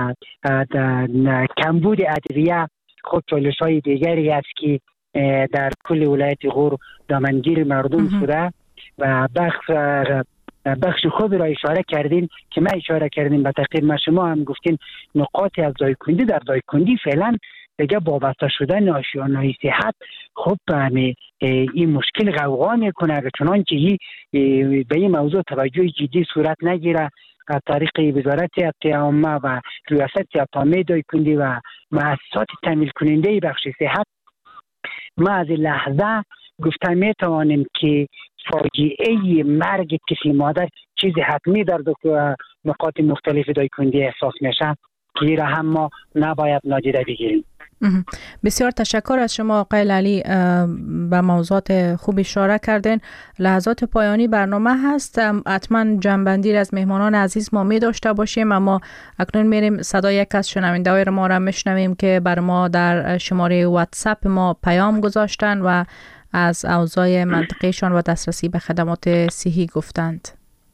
کمبود ادویه خود چالش های دیگری است که در کل ولایت غور دامنگیر مردم شده و بخش خوب را اشاره کردین که ما اشاره کردیم به تقدیر ما، شما هم گفتین نقاط از دایکندی در دایکندی فعلا دیگه وابسته شدن آشیانه‌های صحت خب این مشکل غوغا میکنه. چنانچه به این موضوع توجه جدی صورت نگیره از طریق وزارت صحت عامه و ریاست عامه دایکندی و مؤسسات تامین کننده بخش صحت، ما از لحظه گفته میتوانیم که فاجعه مرگ طفل مادر چیز حتمی در نقاط مختلف دایکندی احساس میشه که را هم ما نباید نادیده بگیریم. بسیار تشکر از شما آقای لالی، به موضوعات خوب اشاره کردین. لحظات پایانی برنامه هست، حتما جنبندی از مهمانان عزیز ما می داشته باشیم، اما اکنون میریم صدای یک از شنونده‌های ما را میشنویم که بر ما در شماره واتساپ ما پیام گذاشتن و از اوضاع منطقهشان و دسترسی به خدمات صحی گفتند.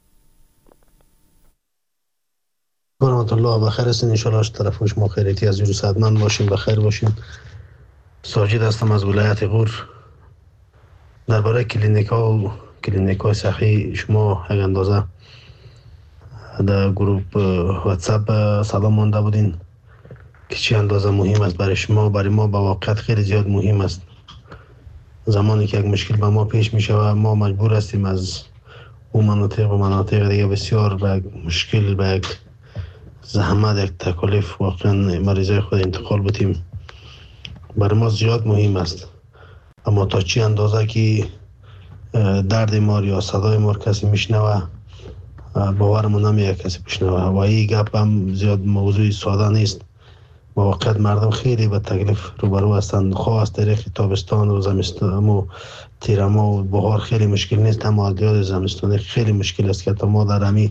رحمت الله بخیر هستین، انشاءالله طرف شما خیریتی از ویروس حتما باشین، بخیر باشین. ساجد هستم از ولایت غور. درباره کلینیک های صحی شما یک اندازه در گروپ واتساپ صدا مانده بودین که چه اندازه مهم است برای شما. برای ما با واقعیت خیلی زیاد مهم است. زمانی که یک مشکل به ما پیش می شود ما مجبور هستیم از اون مناطق و مناطق دیگه بسیار به مشکل، به یک زحمت، یک تکالیف واقعا مریضای خود انتقال بتیم. برای ما زیاد مهم است، اما تا چی اندازه که درد ما یا صدای ما کسی میشنوه باورمون نمیاد کسی بشنوه و این گپ هم زیاد موضوع ساده نیست. با واقعیت مردم خیلی به تکلیف روبرو هستند، خواه از طریق تابستان و زمستان و تیرما و بهار خیلی مشکل نیست، اما از زمستان خیلی مشکل است که تا ما در همی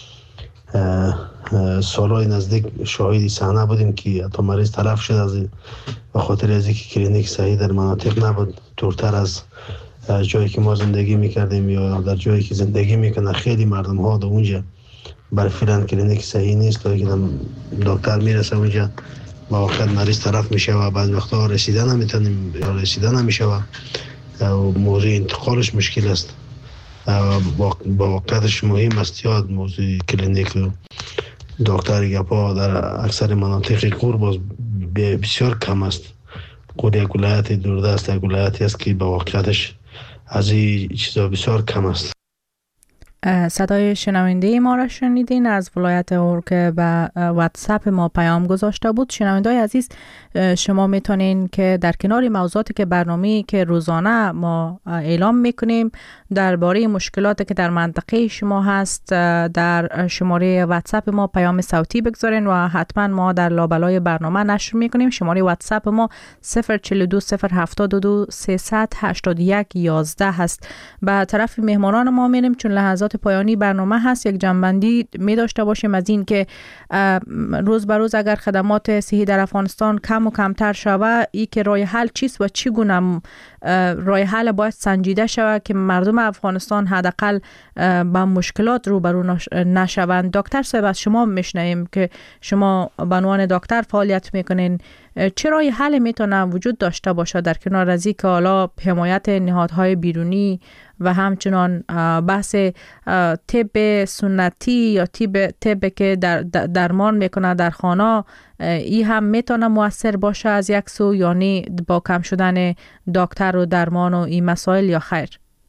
سالهای نزدیک شاهدی صحنه بودیم که حتی مریض تلف شد از به خاطر از اینکه کلینیک صحیح در مناطق نبود، دورتر از جایی که ما زندگی میکردیم یا در جایی که زندگی میکنه خیلی مردم ها در اونجا برای فعلا کلینیک صحیح نیست. تا که دکتر میرسه اونجا با واقعیت مریض طرف میشه و بعض وقتا رسیدن نمیتونیم یا رسیدن نمیشه و موضوع انتقالش مشکل است. با واقعیتش مهم است یاد موضوع کلینیک و دکتر گپا در اکثر مناطق غور باز بسیار کم است. غور یک ولایت دوردست، یک ولایتی است که با واقعیتش از این چیزا بسیار کم است. صدای شنونده ما را شنیدین از ولایت غور که به واتساپ ما پیام گذاشته بود. شنونده‌های عزیز، شما میتونین که در کنار موضوعاتی که برنامه‌ای که روزانه ما اعلام میکنیم درباره مشکلاتی که در منطقه شما هست در شماره واتساپ ما پیام صوتی بگذارین و حتما ما در لابلای برنامه نشر میکنیم. شماره واتساپ ما 042 072 381 11 هست. به طرف مهمانان ما میریم چون لحظات پایانی برنامه هست. یک جنبندی می داشته باشیم از این که روز به روز اگر خدمات صحی در افغانستان کم و کمتر شود، ای که راه حل چیست و چگونه راه حل باید سنجیده شود که مردم افغانستان حداقل با مشکلات روبرو نشوند. دکتر صاحب از شما میشنویم که شما به عنوان دکتر فعالیت میکنین، چه راه حل میتونه وجود داشته باشه در کنار از اینکه حالا حمایت نهادهای بیرونی و همچنان بحث طب سنتی یا طب که درمان میکنه در خانه، ای هم میتونه مؤثر باشه از یک سو، یعنی با کم شدن دکتر و درمان و این مسائل، یا خیر؟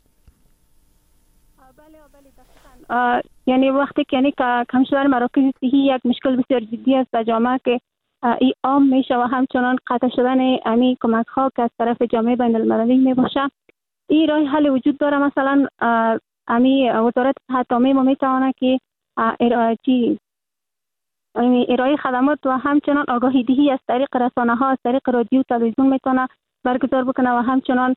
یعنی وقتی که کم شدن مراکز صحی یک مشکل بسیار جدی است در جامعه که این عام میشه و همچنان قطع شدن امی کمک ها که از طرف جامعه بین المللی می باشه. این راه حل وجود داره. مثلا امی وزارت صحت عامه ما میتونه که ارائه خدمات و همچنان آگاهی دهی از طریق رسانه ها، از طریق رادیو تلویزیون میتونه برگزار بکنه و همچنان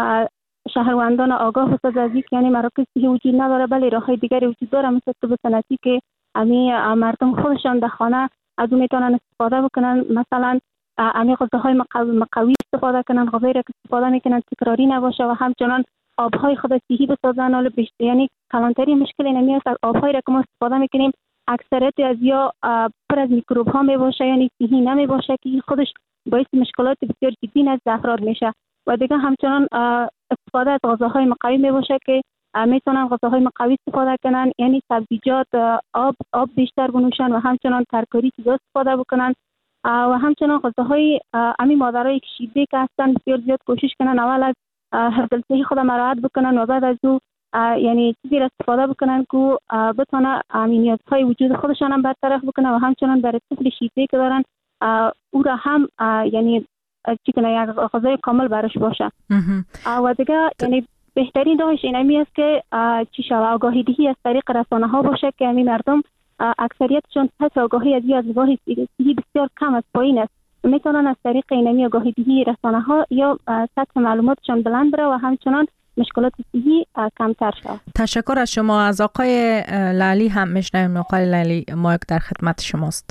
شهروندان آگاه بسازه از اینکه یعنی مراکز صحی وجود نداره بله راههای دیگری وجود داره مثل طب سنتی که امی مردم خودشان در خانه از اون میتونن استفاده بکنن. مثلا امی غذاهای مقوی استفاده کنن، غذایی را که استفاده میکنن تکراری نباشه و همچنان آبهای خود صحی بسازن. حالا یعنی کلانتری مشکل اینمی است آبهایی را که ما استفاده میکنیم اکثریت از یا پر از میکروب ها می باشه یعنی صحی نمی باشه که خودش باعث مشکلات بسیار جدی نزد افراد میشه. و دیگه همچنان استفاده از غذاهای مقوی می باشه که میتونن غذاهای مقوی استفاده کنن یعنی سبزیجات، آب بیشتر بنوشن و همچنان ترکاری چیزا استفاده بکنن و همچنان غذاهای امی مادرای که شیده که هستن بسیار زیاد کوشش کنن اول از حفظ صحی خود مراعات بکنن و بعد از او یعنی چیزی را استفاده بکنن که بتونه نیازهای وجود خودشان هم برطرف بکنه و همچنان برای طفل شیده که دارن او را هم یعنی چی کنه یک غذای کامل برش باشه. و دیگه یعنی بهترین راهش اینمی است که چی شود آگاهی دهی از طریق رسانه ها باشه که همین مردم اکثریتشون سطح آگاهی از نگاه صحی بسیار کم است، پایین است. میتونن از طریق اینمی آگاهی دهی رسانه ها یا سطح معلوماتشون بلند بره و همچنان مشکلات صحی کمتر شود. تشکر از شما. از آقای لالی هم میشنویم. آقای لالی مایک در خدمت شماست.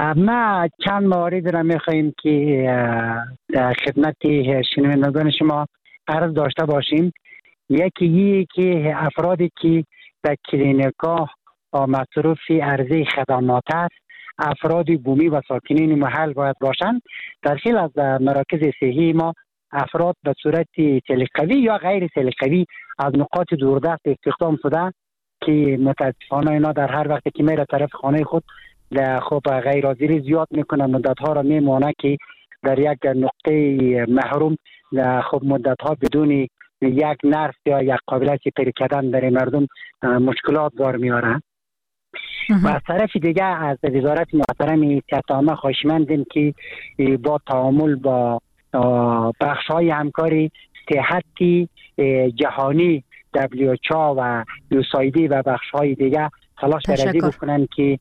ما چند مورد را میخواهیم که در خدمت شنوندگان شما عرض داشته باشیم. یکی که افرادی که در کلینیک‌ها مصروف عرضه خدمات است افراد بومی و ساکنین محل باید باشند. در خیلی از مراکز صحی ما افراد به صورت سلیقه‌ای یا غیر سلیقه‌ای از نقاط دوردست استخدام شده که متاسفانه اینا در هر وقت که میره طرف خانه خود خب غیر حاضری زیاد میکنه، مدت ها را میمونه که در یک نقطه محروم خب مدت ها بدون یک نرس یا یک قابلیت پیدا کردن در مردم مشکلات بار میاره. و از طرف دیگه از وزارت محترم صحت عامه خواهشمندیم که با تعامل با بخش‌های همکاری صحتی جهانی WHO و USAID و بخش‌های دیگه تلاش برای بکنن که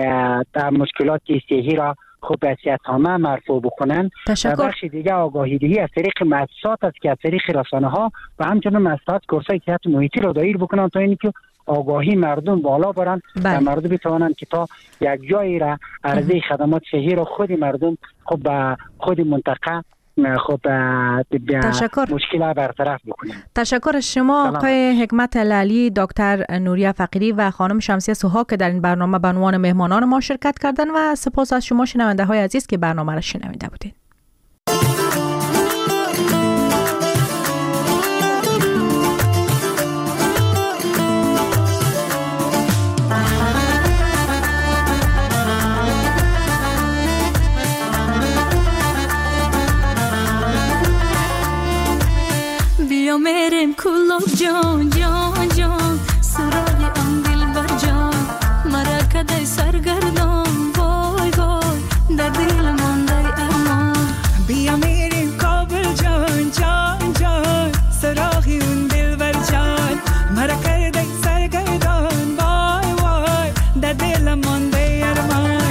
در مشکلات صحی را خوب به صحت عامه مرفوع بکنن. و بخش دیگه آگاهی دهی از طریق مؤسسات است که از طریق رسانه ها و همچنین مؤسسات کورسای صحت محیطی را دایر بکنن تا اینکه آگاهی مردم بالا برن و مردم بتوانند که تا یک جایی را عرضه خدمات صحی را خود مردم خب به خود منطقه خب مشکل برطرف بکنیم. تشکر از شما آقای حکمت لالی، دکتر نوریه فقیری و خانم شمسیه سوها که در این برنامه به عنوان مهمانان ما شرکت کردن و سپاس از شما شنونده های عزیز که برنامه را شنونده بودید. بیا میریم کلوب جان جان جان سراغ آن دل بر جان مرا کدای سرگردان وای وای در دل مانده ارمان. بیا میریم کابل جان جان جان سراغ اون دل بر جان مرا کدای سرگردان وای وای در دل مانده ارمان.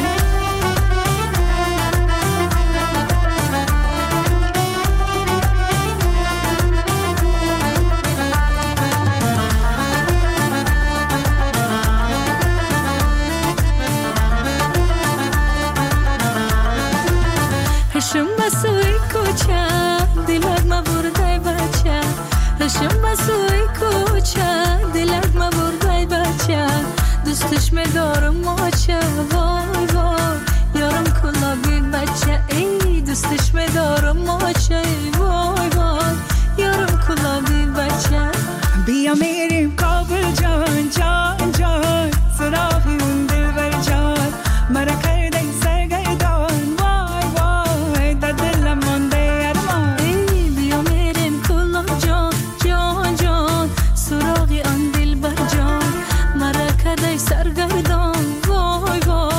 هشم بسوی کوچه دلت ما بردای بچه هشم بسوی کوچه دلت ما بردای بچه دوستش میدارم ماچه وای وای یارم کلا بیگ بچه ای دوستش میدارم ماچه وای وای یارم کلا بیگ بچه. بیا میریم کابل جان جان جان سراغ اون دل بر جان مرا کرده سرگردان وای وای در دل مانده ارمان. بیا میریم کلا جان جان جان سراغ آن دل بر جان مرا کرده سرگردان وای وای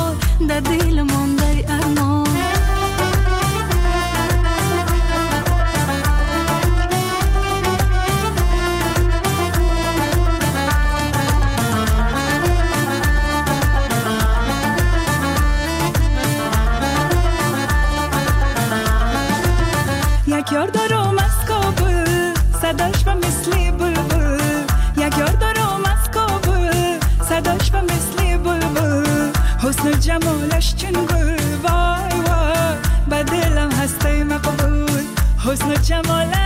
جمالت